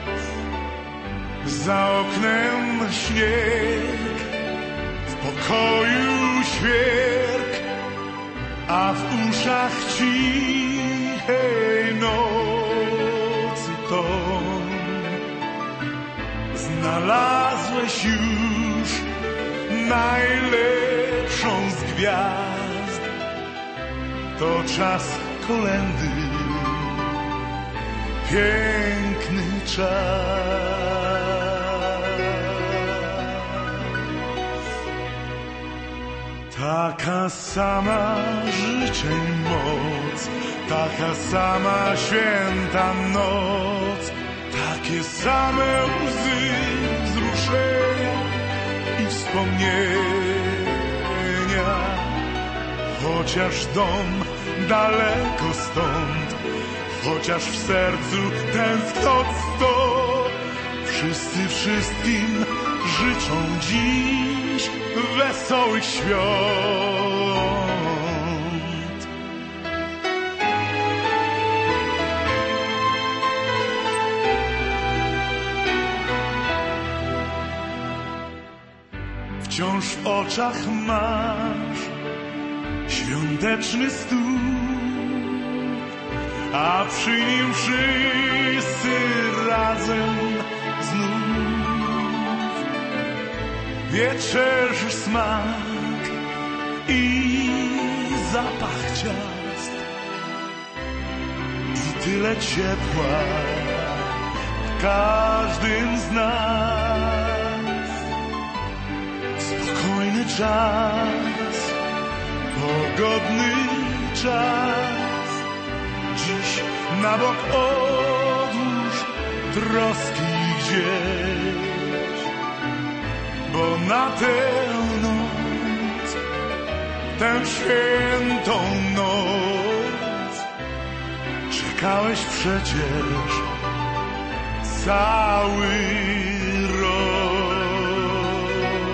Za oknem śnieg, w pokoju świerk, a w uszach cichej nocy ton. Znalazłeś już najlepszą z gwiazd, to czas kolędy, piękny czas. Taka sama życzeń moc, taka sama święta noc, takie same łzy, wzruszenia i wspomnienia. Chociaż dom daleko stąd, chociaż w sercu tęsknotno, wszyscy wszystkim życzą dziś wesołych świąt. Wciąż w oczach masz świąteczny stół, a przy nim wszyscy razem znów. Wieczerzy smak i zapach ciast i tyle ciepła w każdym z nas. Spokojny czas, pogodny czas, dziś na bok odłóż troski gdzieś, bo na tę noc tę świętą noc. Czekałeś przecież cały rok.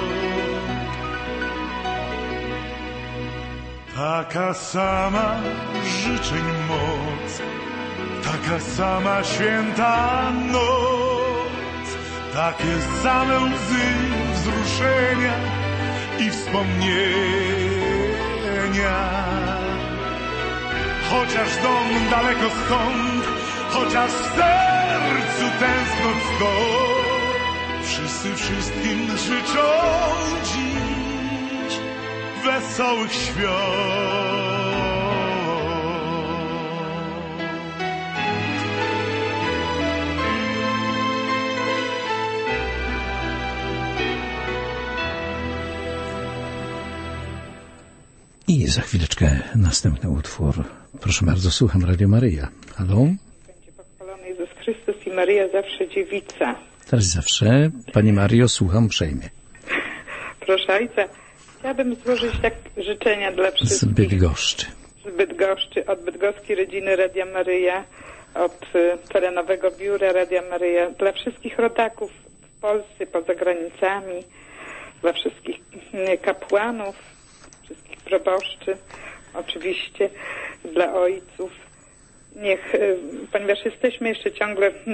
Taka sama życzeń moc, taka sama święta noc, takie same łzy wzruszenia i wspomnienia. Chociaż dom daleko stąd, chociaż w sercu tęsknot stąd, wszyscy wszystkim życzą dziś wesołych świąt. I za chwileczkę następny utwór. Proszę bardzo, słucham Radio Maryja. Halo? Będzie pochwalony Jezus Chrystus i Maryja zawsze dziewica. Teraz zawsze. Pani Mario, słucham uprzejmie. Proszę Ojca, chciałabym złożyć tak życzenia dla wszystkich. Z Bydgoszczy. Z Bydgoszczy, od bydgoskiej rodziny Radia Maryja, od terenowego biura Radia Maryja, dla wszystkich rodaków w Polsce, poza granicami, dla wszystkich kapłanów, wszystkich proboszczy, oczywiście dla ojców. Niech, ponieważ jesteśmy jeszcze ciągle w,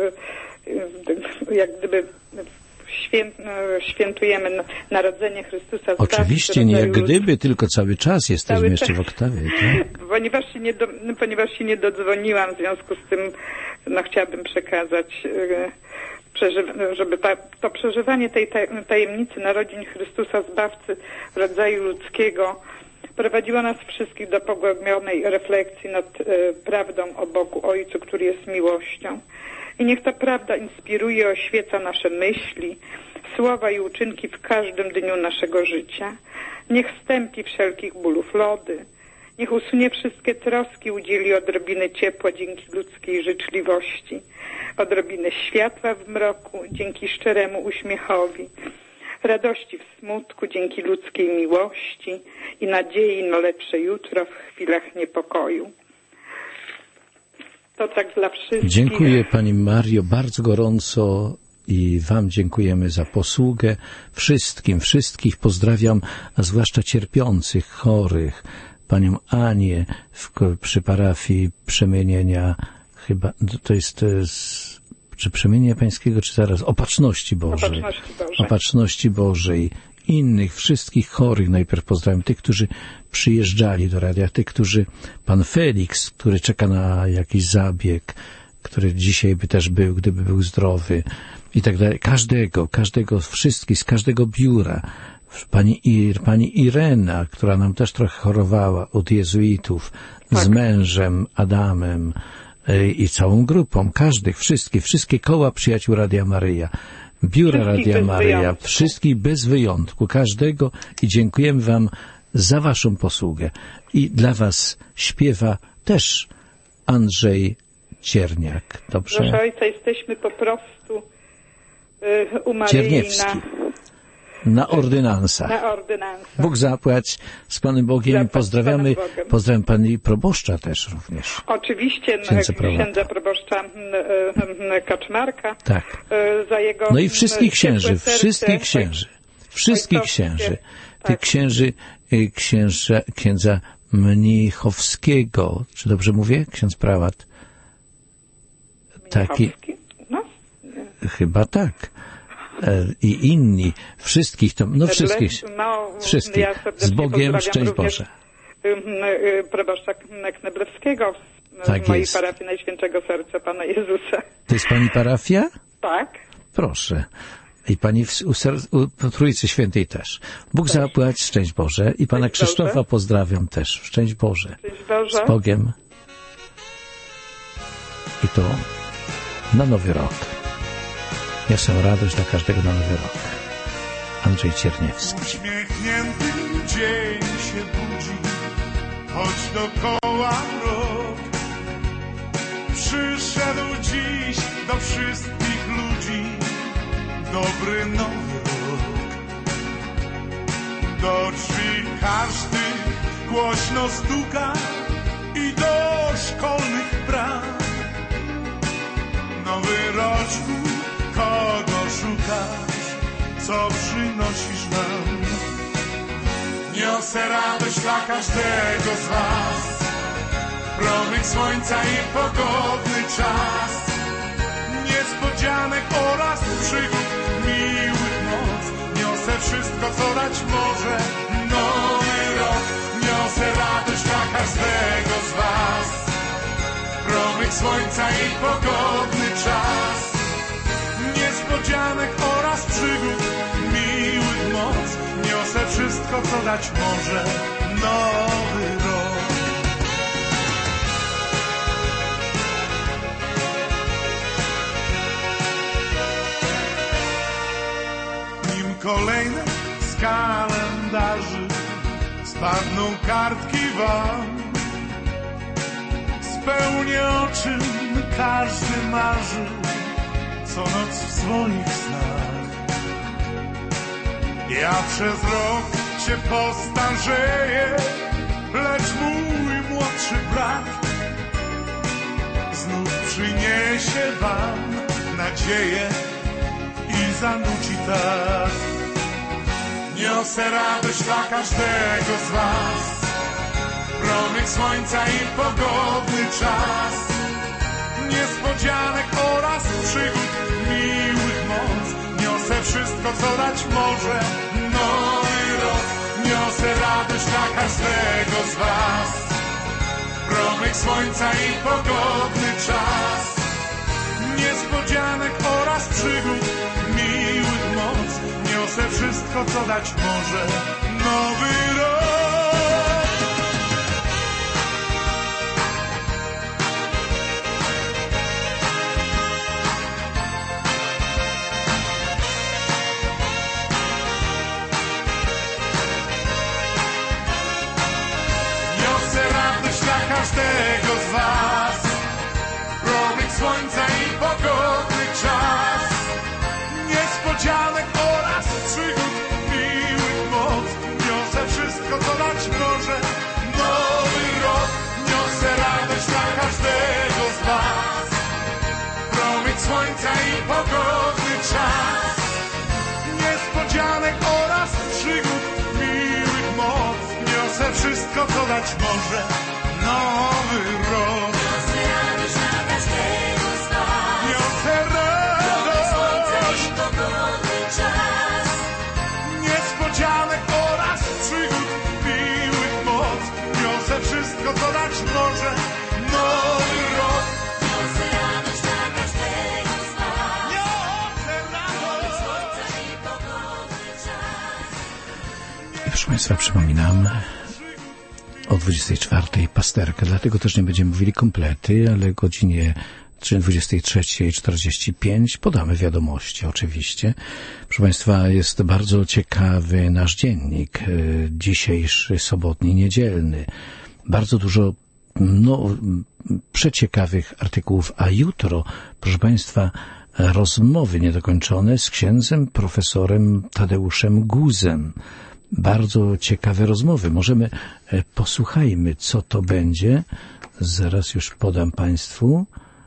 w, jak gdyby świę, świętujemy Narodzenie Chrystusa. Oczywiście, nie jak gdyby, tylko cały czas jesteśmy cały jeszcze czas. w oktawie. Tak? Ponieważ się, nie do, ponieważ się nie dodzwoniłam, w związku z tym no, chciałabym przekazać, żeby ta, to przeżywanie tej tajemnicy narodzin Chrystusa Zbawcy rodzaju ludzkiego prowadziło nas wszystkich do pogłębionej refleksji nad e, prawdą o Bogu Ojcu, który jest miłością. I niech ta prawda inspiruje, oświeca nasze myśli, słowa i uczynki w każdym dniu naszego życia. Niech stępi wszelkich bólów lody. Niech usunie wszystkie troski, udzieli odrobiny ciepła dzięki ludzkiej życzliwości, odrobiny światła w mroku dzięki szczeremu uśmiechowi, radości w smutku dzięki ludzkiej miłości i nadziei na lepsze jutro w chwilach niepokoju. To tak dla wszystkich. Dziękuję Pani Mario bardzo gorąco i Wam dziękujemy za posługę. Wszystkim, wszystkich pozdrawiam, a zwłaszcza cierpiących, chorych, Panią Anię w, przy parafii Przemienienia, chyba to jest z, czy Przemienienia Pańskiego, czy zaraz Opatrzności Bożej. Opatrzności Bożej. Opatrzności Bożej. Innych, wszystkich chorych najpierw pozdrawiam, tych, którzy przyjeżdżali do radia, tych, którzy, pan Felix, który czeka na jakiś zabieg, który dzisiaj by też był, gdyby był zdrowy i tak dalej. Każdego, każdego, wszystkich, z każdego biura. Pani, Ir, pani Irena, która nam też trochę chorowała od jezuitów, tak. Z mężem Adamem i całą grupą, każdych, wszystkich, wszystkie koła przyjaciół Radia Maryja. Biura Radia Maryja, wszystkich bez wyjątku, każdego i dziękujemy Wam za Waszą posługę. I dla Was śpiewa też Andrzej Cierniak. Dobrze? Proszę Ojca, jesteśmy po prostu y, umarli Cierniewski. na... Na ordynansach. Na ordynansach. Bóg zapłać z Panem Bogiem. Zapłać Pozdrawiamy. Bogiem. Pozdrawiam Pani proboszcza też również. Oczywiście Księdza, księdza proboszcza Kaczmarka. Tak. Za jego no i wszystkich księży, serce, wszystkich księży, wszystkich księży, tak. tych księży, księża, księdza Mnichowskiego, czy dobrze mówię? Ksiądz prałat. Taki. No. Chyba tak. I inni, wszystkich, to, no wszystkich, no, wszystkich, ja z Bogiem, szczęść Boże. Proboszcza Kneblewskiego z tak mojej jest. parafii Najświętszego Serca Pana Jezusa. To jest Pani parafia? Tak. Proszę. I Pani w, u, u Trójcy Świętej też. Bóg też. Zapłać, szczęść Boże. I Pana szczęść Krzysztofa Boże. Pozdrawiam też. Szczęść Boże. Szczęść Boże. Z Bogiem. I to na Nowy Rok. Niosę radość dla każdego na Nowy Rok. Andrzej Cierniewski. Uśmiechnięty dzień się budzi, choć dokoła rok. Przyszedł dziś do wszystkich ludzi dobry Nowy Rok. Do drzwi każdy głośno stuka i do szkolnych bram. Nowy roczku, kogo szukasz, co przynosisz nam? Niosę radość dla każdego z was, promyk słońca i pogodny czas, niespodzianek oraz przygód miłych noc. Niosę wszystko, co dać może nowy rok. Niosę radość dla każdego z was, promyk słońca i pogodny czas, niespodzianek oraz przygód miłych noc. Niosę wszystko, co dać może nowy rok. Nim kolejne z kalendarzy spadną kartki wam, spełnię o czym każdy marzy co noc w swoich snach. Ja przez rok się postarzeję, lecz mój młodszy brat znów przyniesie wam nadzieję i zanudzi tak. Niosę radość dla każdego z was, promyk słońca i pogodny czas, niespodzianek oraz przygód miłych moc. Niosę wszystko, co dać może nowy rok. Niosę radość dla każdego z was, promyk słońca i pogodny czas, niespodzianek oraz przygód miłych moc. Niosę wszystko, co dać może nowy rok. Każdego z was, promyk słońca i pogodny czas, niespodzianek oraz przygód miłych moc. Niosę wszystko, co dać może nowy rok. Niosę radość dla każdego z was, promyk słońca i pogodny czas, niespodzianek oraz przygód miłych moc. Niosę wszystko, co dać może nowy rok. Niosę radość dla każdego z was, niosę radość, słońce i pogodny czas, niespodzianek oraz przygód miłych moc. Niosę wszystko, co dać może nowy rok. Niosę radość dla każdego z was, niosę radość, słońce i pogodny czas. I proszę Państwa, przypominam o dwudziestej czwartej pasterkę, dlatego też nie będziemy mówili komplety, ale o godzinie dwudziestej trzeciej czterdzieści pięć podamy wiadomości oczywiście. Proszę Państwa, jest bardzo ciekawy nasz dziennik, dzisiejszy, sobotni, niedzielny. Bardzo dużo no, przeciekawych artykułów, a jutro, proszę Państwa, rozmowy niedokończone z księdzem profesorem Tadeuszem Guzem. Bardzo ciekawe rozmowy. Możemy, posłuchajmy, co to będzie. Zaraz już podam Państwu.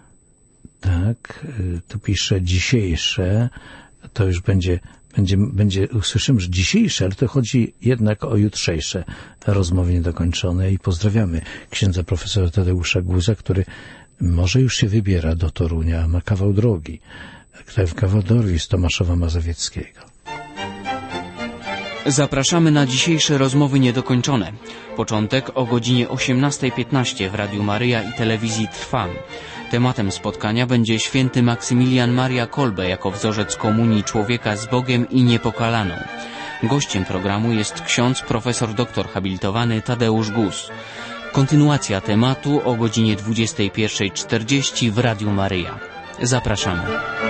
Tak, tu pisze dzisiejsze. To już będzie, będzie, będzie, usłyszymy, że dzisiejsze, ale to chodzi jednak o jutrzejsze rozmowy niedokończone i pozdrawiamy księdza profesora Tadeusza Guza, który może już się wybiera do Torunia, ma kawał drogi. Kawał drogi z Tomaszowa Mazowieckiego. Zapraszamy na dzisiejsze rozmowy niedokończone. Początek o godzinie osiemnastej piętnaście w Radiu Maryja i Telewizji Trwam. Tematem spotkania będzie święty Maksymilian Maria Kolbe jako wzorzec komunii człowieka z Bogiem i niepokalaną. Gościem programu jest ksiądz profesor doktor habilitowany Tadeusz Guz. Kontynuacja tematu o godzinie dwudziestej pierwszej czterdzieści w Radiu Maryja. Zapraszamy.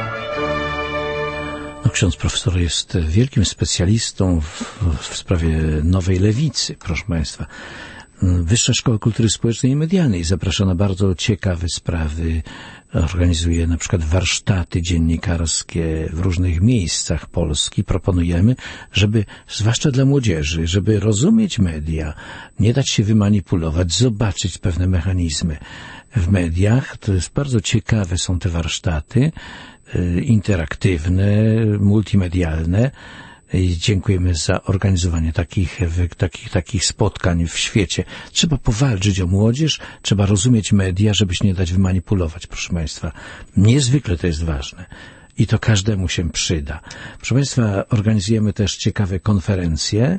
No, ksiądz profesor jest wielkim specjalistą w, w sprawie nowej lewicy, proszę Państwa. Wyższa Szkoła Kultury Społecznej i Medialnej zaprasza na bardzo ciekawe sprawy. Organizuje na przykład warsztaty dziennikarskie w różnych miejscach Polski. Proponujemy, żeby, zwłaszcza dla młodzieży, żeby rozumieć media, nie dać się wymanipulować, zobaczyć pewne mechanizmy w mediach. To jest bardzo ciekawe, są te warsztaty interaktywne, multimedialne. I dziękujemy za organizowanie takich, takich, takich spotkań w świecie. Trzeba powalczyć o młodzież, trzeba rozumieć media, żeby się nie dać wymanipulować, proszę Państwa. Niezwykle to jest ważne. I to każdemu się przyda. Proszę Państwa, organizujemy też ciekawe konferencje.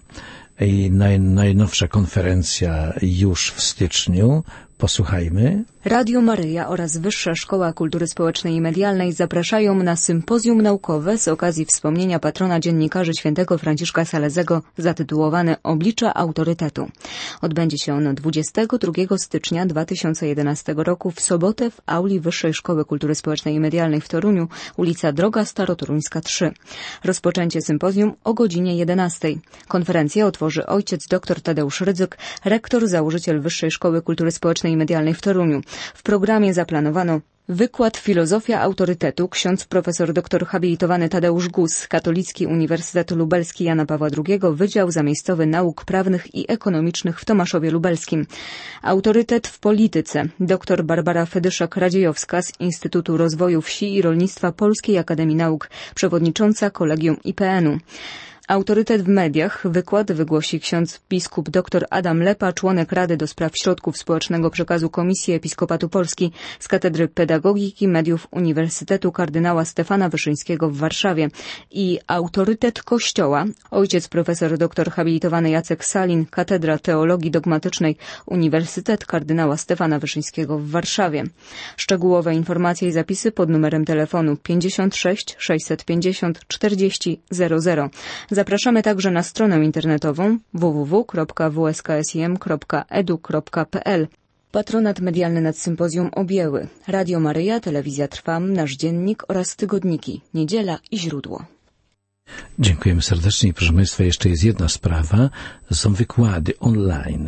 I naj, najnowsza konferencja już w styczniu. Posłuchajmy. Radio Maryja oraz Wyższa Szkoła Kultury Społecznej i Medialnej zapraszają na sympozjum naukowe z okazji wspomnienia patrona dziennikarzy świętego Franciszka Salezego zatytułowane Oblicza autorytetu. Odbędzie się ono dwudziestego drugiego stycznia dwa tysiące jedenastego roku w sobotę w auli Wyższej Szkoły Kultury Społecznej i Medialnej w Toruniu, ulica Droga Starotoruńska trzy. Rozpoczęcie sympozjum o godzinie jedenastej. Konferencję otworzy ojciec dr Tadeusz Rydzyk, rektor, założyciel Wyższej Szkoły Kultury Społecznej i Medialnej w Toruniu. W programie zaplanowano wykład Filozofia autorytetu, ksiądz profesor doktor habilitowany Tadeusz Gus, Katolicki Uniwersytet Lubelski Jana Pawła drugiego, Wydział Zamiejscowy Nauk Prawnych i Ekonomicznych w Tomaszowie Lubelskim. Autorytet w polityce, dr Barbara Fedyszak-Radziejowska z Instytutu Rozwoju Wsi i Rolnictwa Polskiej Akademii Nauk, przewodnicząca Kolegium I P N u. Autorytet w mediach wykład wygłosi ksiądz biskup dr Adam Lepa, członek Rady do Spraw Środków Społecznego Przekazu Komisji Episkopatu Polski z Katedry Pedagogiki Mediów Uniwersytetu kardynała Stefana Wyszyńskiego w Warszawie. I autorytet Kościoła, ojciec profesor dr habilitowany Jacek Salin, Katedra Teologii Dogmatycznej Uniwersytet kardynała Stefana Wyszyńskiego w Warszawie. Szczegółowe informacje i zapisy pod numerem telefonu pięćdziesiąt sześć sześćset pięćdziesiąt czterdzieści zero zero. Zapraszamy także na stronę internetową w w w kropka w s k s i m kropka e d u kropka p l. Patronat medialny nad sympozjum objęły Radio Maryja, Telewizja Trwam, Nasz Dziennik oraz tygodniki Niedziela i Źródło. Dziękujemy serdecznie. Proszę Państwa, jeszcze jest jedna sprawa. Są wykłady online.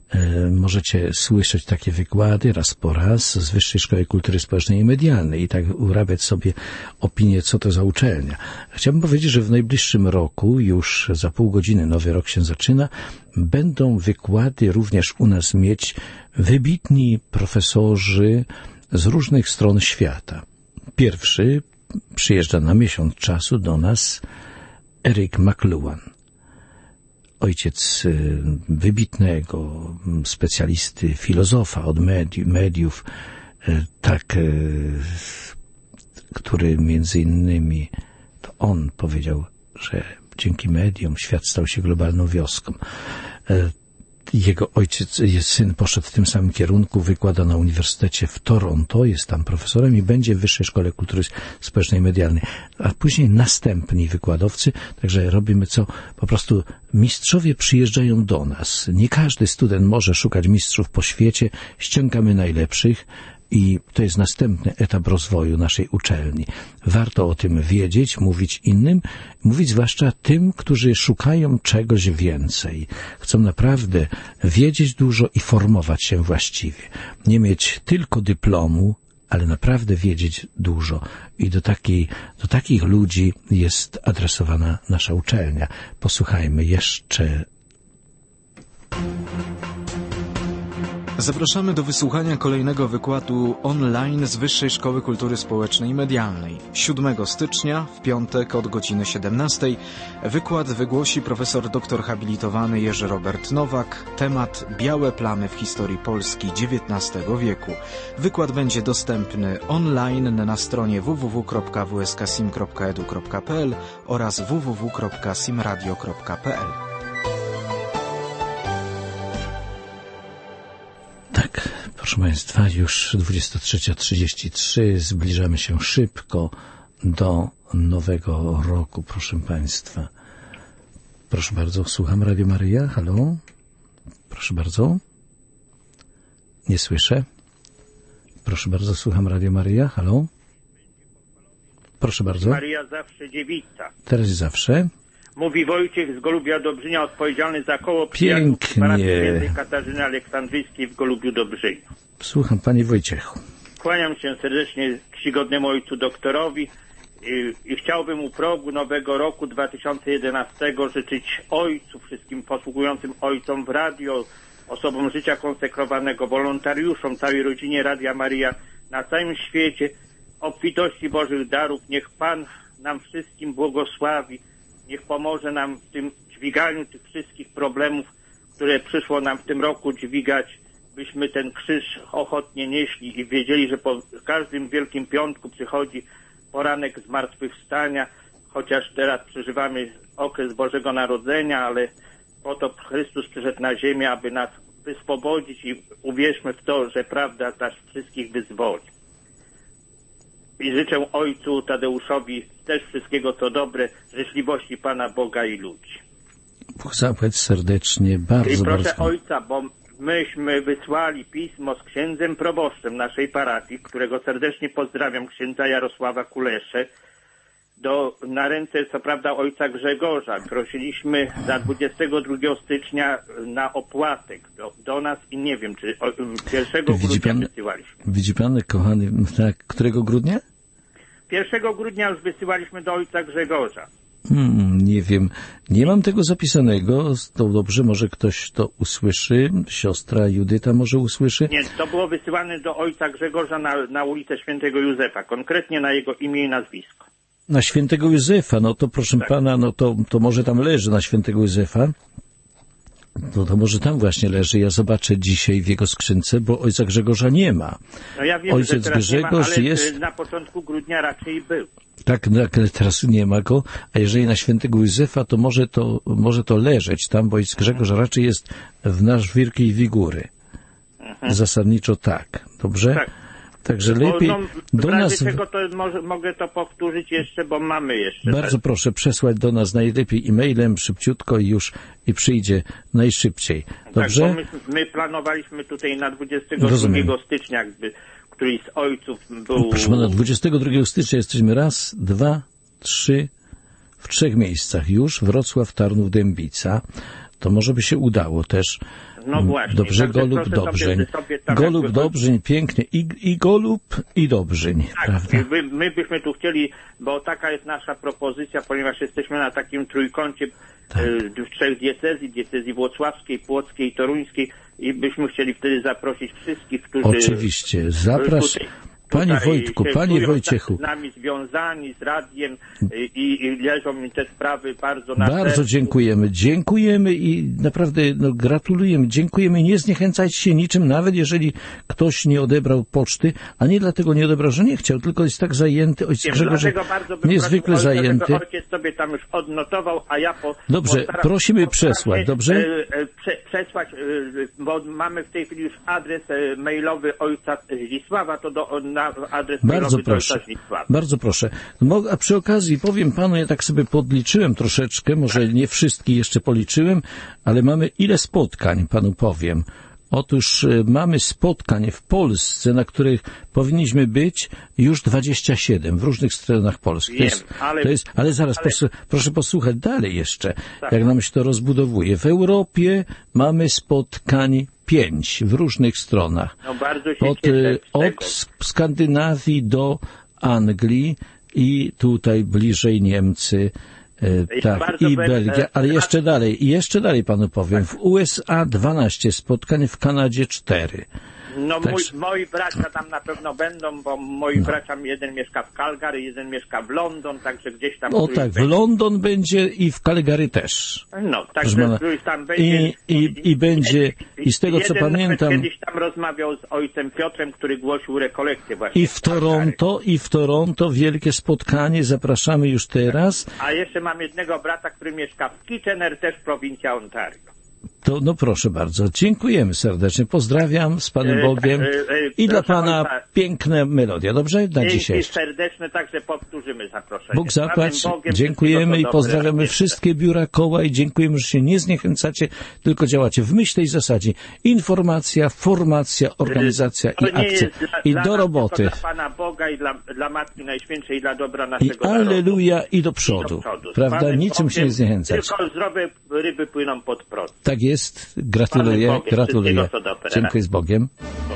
Możecie słyszeć takie wykłady raz po raz z Wyższej Szkoły Kultury Społecznej i Medialnej i tak urabiać sobie opinię, co to za uczelnia. Chciałbym powiedzieć, że w najbliższym roku, już za pół godziny, nowy rok się zaczyna, będą wykłady również u nas mieć wybitni profesorzy z różnych stron świata. Pierwszy przyjeżdża na miesiąc czasu do nas Eric McLuhan. Ojciec wybitnego specjalisty, filozofa od mediów, mediów tak, który między innymi, to on powiedział, że dzięki mediom świat stał się globalną wioską. Jego ojciec, syn poszedł w tym samym kierunku, wykłada na Uniwersytecie w Toronto, jest tam profesorem i będzie w Wyższej Szkole Kultury Społecznej i Medialnej. A później następni wykładowcy, także robimy co? Po prostu mistrzowie przyjeżdżają do nas. Nie każdy student może szukać mistrzów po świecie, ściągamy najlepszych. I to jest następny etap rozwoju naszej uczelni. Warto o tym wiedzieć, mówić innym, mówić zwłaszcza tym, którzy szukają czegoś więcej. Chcą naprawdę wiedzieć dużo i formować się właściwie. Nie mieć tylko dyplomu, ale naprawdę wiedzieć dużo. I do takiej, do takich ludzi jest adresowana nasza uczelnia. Posłuchajmy jeszcze. Zapraszamy do wysłuchania kolejnego wykładu online z Wyższej Szkoły Kultury Społecznej i Medialnej. siódmego stycznia, w piątek od godziny siedemnastej, wykład wygłosi profesor doktor habilitowany Jerzy Robert Nowak. Temat Białe plamy w historii Polski dziewiętnastego wieku. Wykład będzie dostępny online na stronie w w w kropka w s k sim kropka e d u kropka p l oraz w w w kropka simradio kropka p l. Tak, proszę Państwa, już dwudziesta trzecia trzydzieści trzy, zbliżamy się szybko do nowego roku, proszę Państwa. Proszę bardzo, słucham Radio Maryja, halo? Proszę bardzo. Nie słyszę. Proszę bardzo, słucham Radio Maryja, halo? Proszę bardzo. Maryja zawsze dziewica. Teraz i zawsze. Mówi Wojciech z Golubia Dobrzynia, odpowiedzialny za koło przyjaciół parafii świętej Katarzyny Aleksandryjskiej w Golubiu Dobrzyniu. Słucham, panie Wojciechu. Kłaniam się serdecznie czcigodnemu ojcu doktorowi i, i chciałbym u progu nowego roku dwa tysiące jedenastego życzyć ojcu, wszystkim posługującym ojcom w radio, osobom życia konsekrowanego, wolontariuszom, całej rodzinie Radia Maryja na całym świecie, obfitości Bożych darów. Niech Pan nam wszystkim błogosławi, niech pomoże nam w tym dźwiganiu tych wszystkich problemów, które przyszło nam w tym roku dźwigać, byśmy ten krzyż ochotnie nieśli i wiedzieli, że po każdym Wielkim Piątku przychodzi poranek zmartwychwstania, chociaż teraz przeżywamy okres Bożego Narodzenia, ale po to Chrystus przyszedł na ziemię, aby nas wyswobodzić i uwierzmy w to, że prawda nas wszystkich wyzwoli. I życzę ojcu Tadeuszowi też wszystkiego co dobre, życzliwości Pana Boga i ludzi. Bóg zapłać serdecznie, bardzo, I proszę bardzo. ojca, bo myśmy wysłali pismo z księdzem proboszczem naszej parafii, którego serdecznie pozdrawiam, księdza Jarosława Kulesze, do, na ręce co prawda ojca Grzegorza. Prosiliśmy za dwudziestego drugiego stycznia na opłatek do, do nas i nie wiem, czy o, pierwszego Widzi grudnia pan, wysyłaliśmy. widzi pan, kochany, tak, którego grudnia? pierwszego grudnia już wysyłaliśmy do ojca Grzegorza. Hmm, nie wiem, nie mam tego zapisanego, to dobrze, może ktoś to usłyszy, siostra Judyta może usłyszy. Nie, to było wysyłane do ojca Grzegorza na, na ulicę Świętego Józefa, konkretnie na jego imię i nazwisko. Na Świętego Józefa, no to proszę tak. pana, no to, to może tam leży na Świętego Józefa. No to może tam właśnie leży, ja zobaczę dzisiaj w jego skrzynce, bo ojca Grzegorza nie ma. No ja wiem, Ojciec że teraz Grzegorz nie ma, ale jest... na początku grudnia raczej był. Tak, no, ale teraz nie ma go, a jeżeli na Świętego Józefa, to może to, może to leżeć tam, bo ojciec Grzegorz raczej jest w nasz wielkiej wigury. Mhm. Zasadniczo tak, dobrze? Tak. Także lepiej no, do w razie nas... czego to może, mogę to powtórzyć jeszcze, bo mamy jeszcze. Bardzo tak. proszę przesłać do nas najlepiej e-mailem, szybciutko i już i przyjdzie najszybciej. Dobrze? Tak, bo my, my planowaliśmy tutaj na dwudziestego drugiego stycznia, jakby któryś z ojców był... Proszę pana, dwudziestego drugiego stycznia jesteśmy raz, dwa, trzy, w trzech miejscach już. Wrocław, Tarnów, Dębica. To może by się udało też. No właśnie. Dobrze, Golub, Dobrzeń. Golub, Dobrzeń, pięknie. I, i Golub, i Dobrzeń, tak, prawda? My, my byśmy tu chcieli, bo taka jest nasza propozycja, ponieważ jesteśmy na takim trójkącie tak. y, w trzech diecezji, diecezji włocławskiej, płockiej, toruńskiej i byśmy chcieli wtedy zaprosić wszystkich, którzy... Oczywiście, zapraszam. Panie Wojtku, panie Wojciechu. Z nami związani, z radiem i, i leżą mi te sprawy bardzo na sercu. Bardzo dziękujemy. Dziękujemy i naprawdę no, gratulujemy. Dziękujemy. Nie zniechęcajcie się niczym, nawet jeżeli ktoś nie odebrał poczty, a nie dlatego nie odebrał, że nie chciał, tylko jest tak zajęty. Ojciec Grzegorz niezwykle prosił, zajęty. Ojciec sobie tam już odnotował, a ja po... Dobrze, prosimy przesłać, dobrze? Prze, przesłać, bo mamy w tej chwili już adres mailowy ojca Zdzisława, to do... Na adres bardzo proszę, bardzo proszę. A przy okazji powiem panu, ja tak sobie podliczyłem troszeczkę, może nie wszystkie jeszcze policzyłem, ale mamy ile spotkań, panu powiem. Otóż mamy spotkań w Polsce, na których powinniśmy być już dwadzieścia siedem w różnych stronach Polski. Wiem, to jest, ale, to jest, ale zaraz, ale... Proszę, proszę posłuchać dalej jeszcze, tak. jak nam się to rozbudowuje. W Europie mamy spotkań pięć w różnych stronach. No bardzo się od, cieszę od Skandynawii do Anglii i tutaj bliżej Niemcy. E, tak, i Belgia, ale jeszcze dalej, i jeszcze dalej panu powiem. W U S A dwanaście spotkań, w Kanadzie cztery. No tak, mój, moi bracia tam na pewno będą, bo moi no. bracia, jeden mieszka w Calgary, jeden mieszka w London, także gdzieś tam... O tak, w będzie. London będzie i w Calgary też. No, także któryś tam będzie... I, i, i będzie, i z tego co pamiętam... kiedyś tam rozmawiał z ojcem Piotrem, który głosił rekolekcję właśnie. I w Toronto, i w Toronto wielkie spotkanie, zapraszamy już teraz. A jeszcze mam jednego brata, który mieszka w Kitchener, też prowincja Ontario. To, no proszę bardzo, dziękujemy serdecznie, pozdrawiam z Panem Bogiem i dla Pana piękne melodia, dobrze? Na dzisiaj. I serdeczne, także powtórzymy zaproszenie. Bóg zapłać, dziękujemy i pozdrawiamy wszystkie biura koła i dziękujemy, że się nie zniechęcacie, tylko działacie w myśl tej zasadzie. Informacja, formacja, organizacja i akcja. I do roboty. Dla Pana Boga i dla, dla Matki Najświętszej i dla dobra naszego I alleluja i do przodu. I do przodu. Prawda? Niczym się nie zniechęcać. Tylko zdrowe ryby płyną pod prąd. Tak jest. Gratuluję. Gratuluję. Dziękuję, z Bogiem.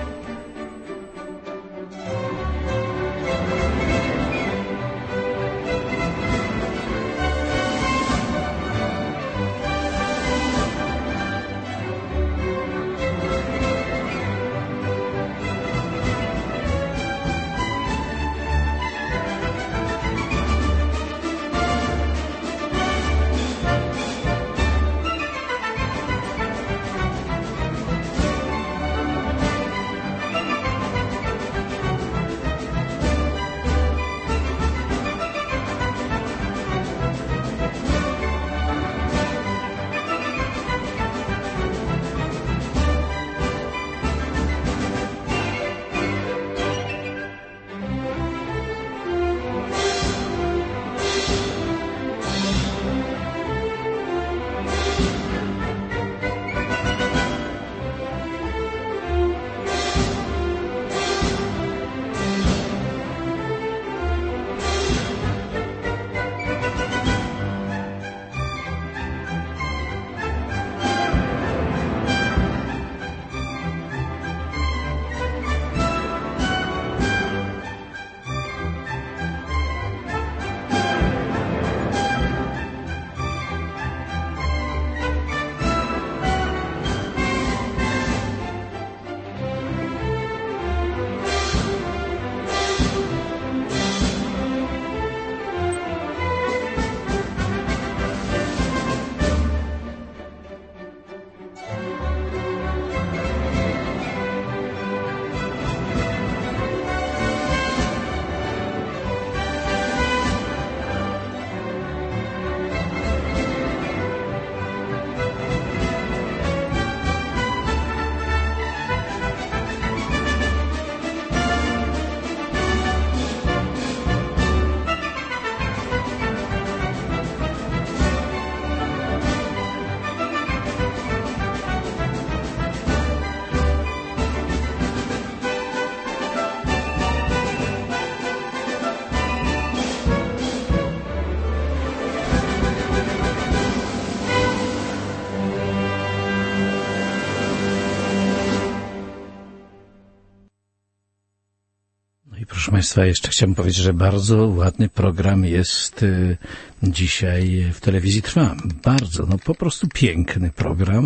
Proszę Państwa, jeszcze chciałbym powiedzieć, że bardzo ładny program jest y, dzisiaj w telewizji Trwam. Bardzo, no po prostu piękny program.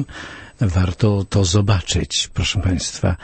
Warto to zobaczyć, proszę Państwa.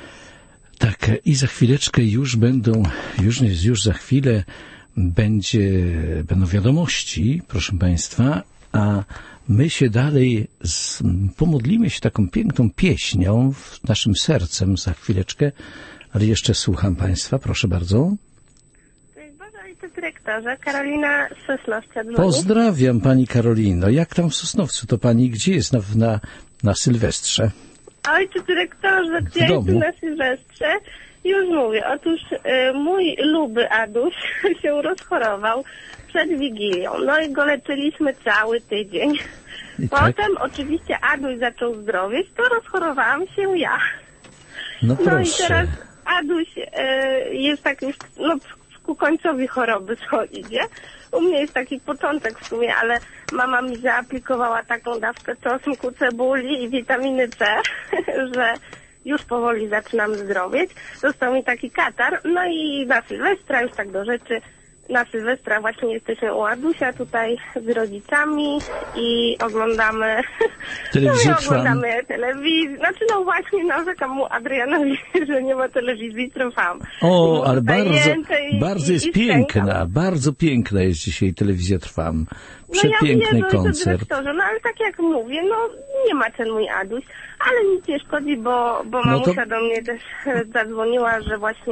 Tak, i za chwileczkę już będą, już, już za chwilę będzie, będą wiadomości, proszę Państwa, a my się dalej z, pomodlimy się taką piękną pieśnią w naszym sercem za chwileczkę. Ale jeszcze słucham Państwa, proszę bardzo. Cześć Boże, wicedyrektorze, Karolina z Sosnowca dzwoni. Pozdrawiam Pani Karolino. Jak tam w Sosnowcu? To Pani gdzie jest na, na, na Sylwestrze? Ojcze dyrektorze, gdzie jestem na Sylwestrze? Już mówię. Otóż y, mój luby Aduś się rozchorował przed Wigilią. No i go leczyliśmy cały tydzień. I Potem tak? oczywiście Aduś zaczął zdrowieć, to rozchorowałam się ja. No, no i teraz Aduś e, jest tak już no, ku końcowi choroby idzie. U mnie jest taki początek w sumie, ale mama mi zaaplikowała taką dawkę czosnku, cebuli i witaminy C, że już powoli zaczynam zdrowieć. Został mi taki katar, no i na Sylwestra, już tak do rzeczy, na Sylwestra właśnie jesteśmy u Adusia tutaj z rodzicami i oglądamy telewizję no i oglądamy telewizję. Znaczy no właśnie narzekam mu Adrianowi, że nie ma telewizji Trwam. O, ale bardzo, i, bardzo jest i piękna, stękam. Bardzo piękna jest dzisiaj telewizja Trwam. Przepiękny no ja wiem, koncert. No ale tak jak mówię, no nie ma ten mój Aduś, ale nic nie szkodzi, bo, bo mamusia no to... do mnie też zadzwoniła, że właśnie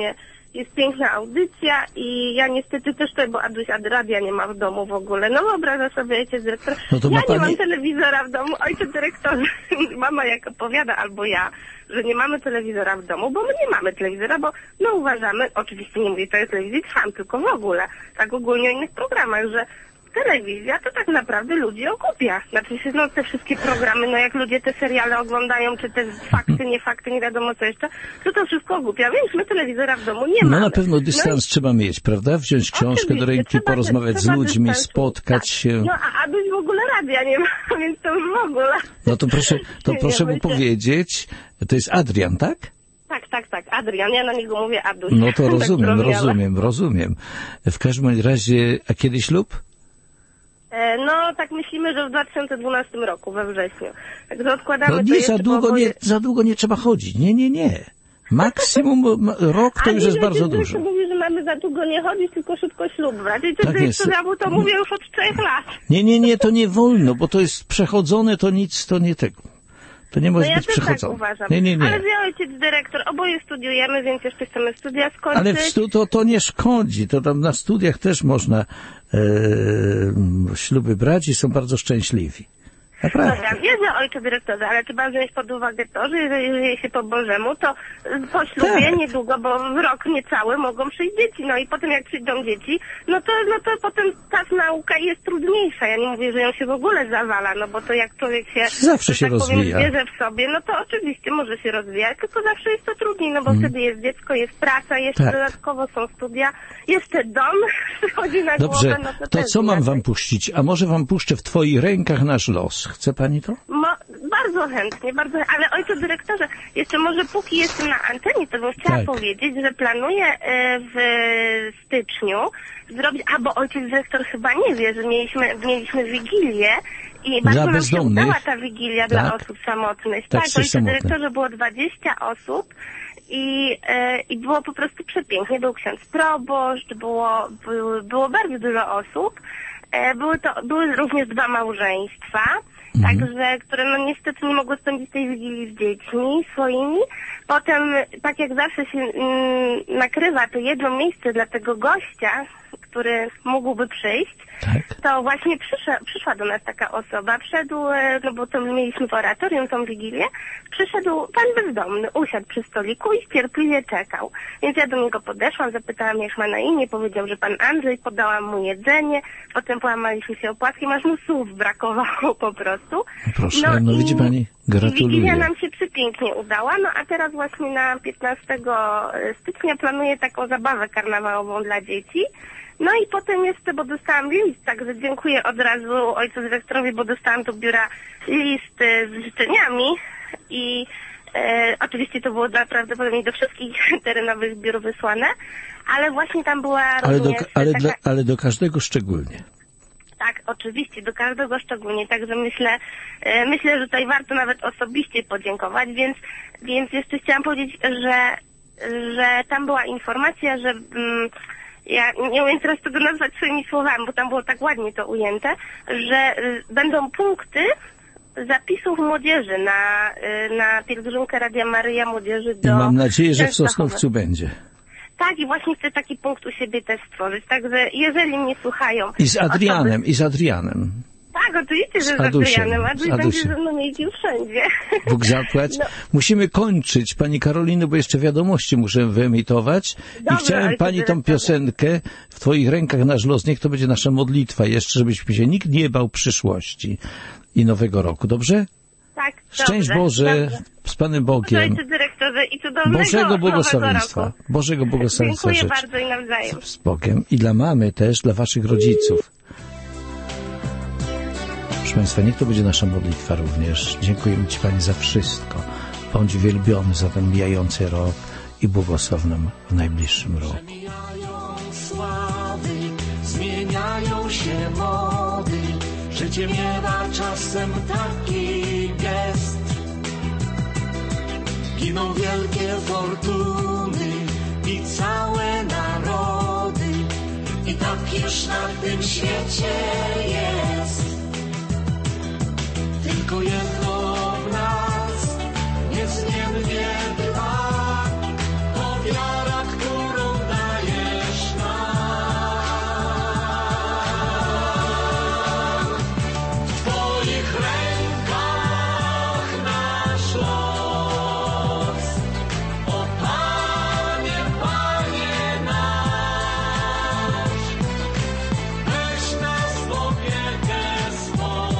jest piękna audycja i ja niestety też tutaj, bo Aduś radia nie ma w domu w ogóle. No wyobraża sobie ojciec dyrektor. No to ja ma nie pani... mam telewizora w domu, ojciec dyrektorze, mama jak opowiada, albo ja, że nie mamy telewizora w domu, bo my nie mamy telewizora, bo no uważamy, oczywiście nie mówię to jest telewizji Trwam, tylko w ogóle, tak ogólnie o innych programach, że telewizja to tak naprawdę ludzi okupia. Znaczy się, no te wszystkie programy, no jak ludzie te seriale oglądają, czy te fakty, nie fakty, nie wiadomo co jeszcze, to to wszystko okupia, więc my telewizora w domu nie mamy. No na pewno dystans no trzeba mieć, prawda? Wziąć książkę oczywiście, do ręki, trzeba, porozmawiać trzeba z ludźmi, dystansu. spotkać się. No a Aduś w ogóle radia nie ma, więc to już w ogóle. No to proszę, to Nie, proszę mu myślę- powiedzieć, to jest Adrian, tak? Tak, tak, tak, Adrian, ja na niego mówię Aduś. No to Tak rozumiem, zrozumiałe. rozumiem, rozumiem. W każdym razie, a kiedy ślub? E, No, tak myślimy, że w dwa tysiące dwunastym roku, we wrześniu. Także odkładamy No to nie, jeszcze za długo po nie, obozie- za długo nie trzeba chodzić. Nie, nie, nie. Maksimum ma- rok to A już jest nie, bardzo ty dużo. mówi, że mamy za długo nie chodzić, tylko szybko ślub brać. I to, Tak to jest. jest, ja mu to mówię już od trzech lat. Nie, nie, nie, to nie wolno, bo to jest przechodzone, to nic, to nie tego. To nie No może ja być też tak przechodzone. uważam. Nie, nie, Ale nie. ja ojciec dyrektor, oboje studiujemy, więc jeszcze chcemy studia skończyć. Ale w stu, to, to nie szkodzi. To tam na studiach też można e, śluby brać i są bardzo szczęśliwi. Naprawdę. Dobra, wiedzę ojcze dyrektorze, ale trzeba wziąć pod uwagę to, że jeżeli żyje się po Bożemu, to po ślubie Tak. niedługo, bo w rok niecały mogą przyjść dzieci. No i potem jak przyjdą dzieci, no to, no to potem ta nauka jest trudniejsza. Ja nie mówię, że ją się w ogóle zawala, no bo to jak człowiek się, Zawsze że się tak powiem, rozwija. wierzy w sobie, no to oczywiście może się rozwijać, tylko zawsze jest to trudniej, no bo Mm. wtedy jest dziecko, jest praca, jeszcze Tak. dodatkowo są studia, jeszcze dom przychodzi na Dobrze, głowę, no to, to też co mam inaczej. wam puścić? A może wam puszczę w twoich rękach nasz los? Chce pani to? Mo, bardzo chętnie, bardzo chętnie. Ale ojcze dyrektorze, jeszcze może póki jestem na antenie, to bym chciała Tak. powiedzieć, że planuję e, w styczniu zrobić, a bo ojciec dyrektor chyba nie wie, że mieliśmy, mieliśmy wigilię i bardzo nam się bezdomnych? udała ta wigilia dla Tak? osób samotnych. Tak, Tak, jesteś ojcze samotny. dyrektorze, było dwadzieścia osób. I, e, I było po prostu przepięknie. Był ksiądz proboszcz, było, było, było bardzo dużo osób. E, były to, były również dwa małżeństwa, Mhm. także, które no niestety nie mogły spędzić tej wigilii z dziećmi swoimi. Potem, tak jak zawsze się mm, nakrywa to jedno miejsce dla tego gościa, który mógłby przyjść, to właśnie przyszła, przyszła do nas taka osoba, wszedł, e, no bo to mieliśmy w oratorium tą wigilię, przyszedł pan bezdomny, usiadł przy stoliku i cierpliwie czekał. Więc ja do niego podeszłam, zapytałam jak ma na imię, powiedział, że pan Andrzej, podałam mu jedzenie, potem połamaliśmy się o płatki, masz mu słów brakowało po prostu. Proszę, no, i- widzi pani, i gratuluję. Wigilia nam się przepięknie udała, no a teraz właśnie na piętnastego stycznia planuję taką zabawę karnawałową dla dzieci. No i potem jeszcze, bo dostałam list, także dziękuję od razu ojcu dyrektorowi, bo dostałam do biura list e, z życzeniami i e, oczywiście to było dla, prawdopodobnie do wszystkich terenowych biur wysłane, ale właśnie tam była Ale do, również ale, taka... dla, ale do każdego szczególnie. Tak, oczywiście, do każdego szczególnie, także myślę, e, myślę, że tutaj warto nawet osobiście podziękować, więc, więc jeszcze chciałam powiedzieć, że, że tam była informacja, że mm, ja nie umiem teraz tego nazwać swoimi słowami, bo tam było tak ładnie to ujęte, że y, będą punkty zapisów młodzieży na, y, na pielgrzymkę Radia Maryja Młodzieży I do mam nadzieję, że w Częstochowy. Sosnowcu będzie. Tak, i właśnie chcę taki punkt u siebie też stworzyć, także jeżeli mnie słuchają... I z Adrianem, osoby... i z Adrianem. Tak, oczywiście, że Z z Adusiem, Adrianem. z Aduś będzie Adusiem. ze mną jeździł wszędzie. Bóg zapłać. No. Musimy kończyć, pani Karolino, bo jeszcze wiadomości muszę wyemitować. Dobra, I chciałem ale pani to tą teraz- piosenkę w twoich rękach nasz los, niech to będzie nasza modlitwa jeszcze, żebyśmy się nikt nie bał przyszłości i nowego roku, dobrze? Tak, Szczęść dobrze, Boże, dobrze. z Panem Bogiem. Ojcze dyrektorze i cudownego Bożego nowego błogosławieństwa. roku. Bożego błogosławieństwa Dziękuję życzę. bardzo i nawzajem. Z Bogiem. I dla mamy też, dla waszych rodziców. Proszę Państwa, niech to będzie nasza modlitwa również. Dziękujemy Ci Pani za wszystko. Bądź wielbiony za ten mijający rok i błogosław nam w najbliższym roku. Sławy, zmieniają się mody, życie miewa czasem taki gest. Giną wielkie fortuny i całe narody, i tak już na tym świecie jest. Tylko jedno w nas niezmiennie trwa, to wiara, którą Twoich rękach nasz los. O Panie, Panie nasz, weź nas w opiekę swą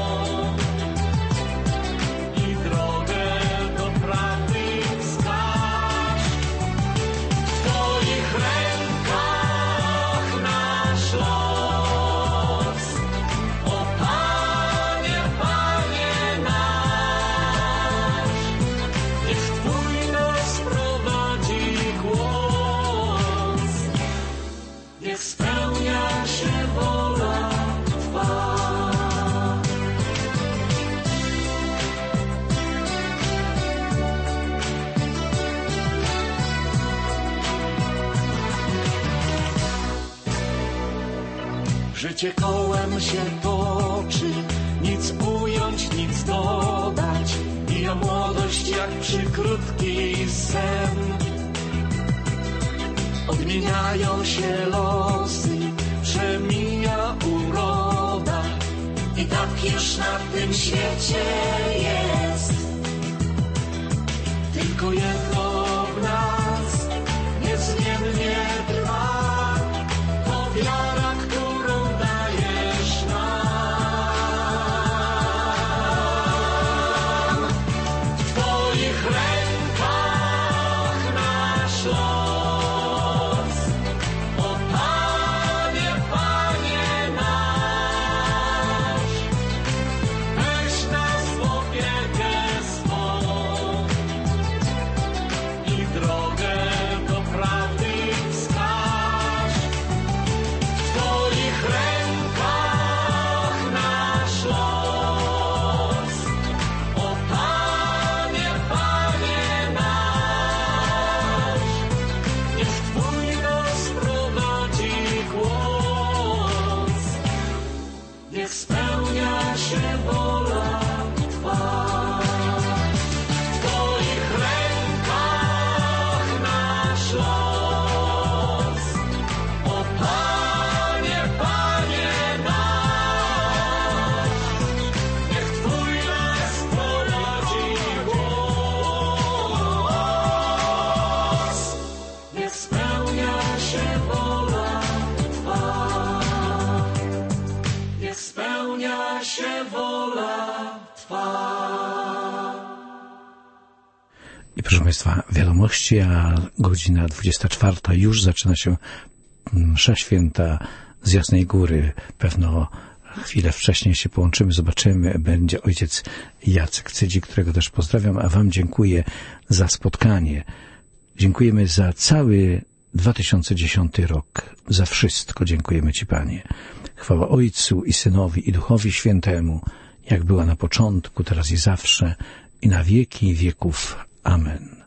i drogę do prawdy wskaż. W Twoich rękach nasz los. O Panie, Panie nasz, niech Twój nas prowadzi głos, niech spełnia się wola Twa. Życie kołem się toczy, nic ująć, nic dodać. Mija młodość jak przykrótki sen. Odmieniają się losy, przemija uroda. I tak już na tym świecie jest. Tylko jedno w nas niezmiennie trwa. To wiara, którą dajesz nam. W Twoich rękach nasz los. O Panie, Panie nasz, weź nas w opiekę swą i drogę do prawdy wskaż. W Twoich rękach nasz los. O Panie, Panie nasz, niech Twój nas prowadzi głos, niech spełnia się wola Twa. W Twoich rękach nasz los. O Panie, Panie nasz, niech Twój nas prowadzi głos, niech spełnia się wola Twa. Niech spełnia się wola Twa. I proszę Państwa, wiadomości, a godzina dwudziesta czwarta już zaczyna się msza święta z Jasnej Góry. Pewno chwilę wcześniej się połączymy, zobaczymy. Będzie ojciec Jacek Cydzik, którego też pozdrawiam, a Wam dziękuję za spotkanie. Dziękujemy za cały dwa tysiące dziesiąty rok, za wszystko dziękujemy Ci, Panie. Chwała Ojcu i Synowi i Duchowi Świętemu, jak była na początku, teraz i zawsze, i na wieki wieków. Amen.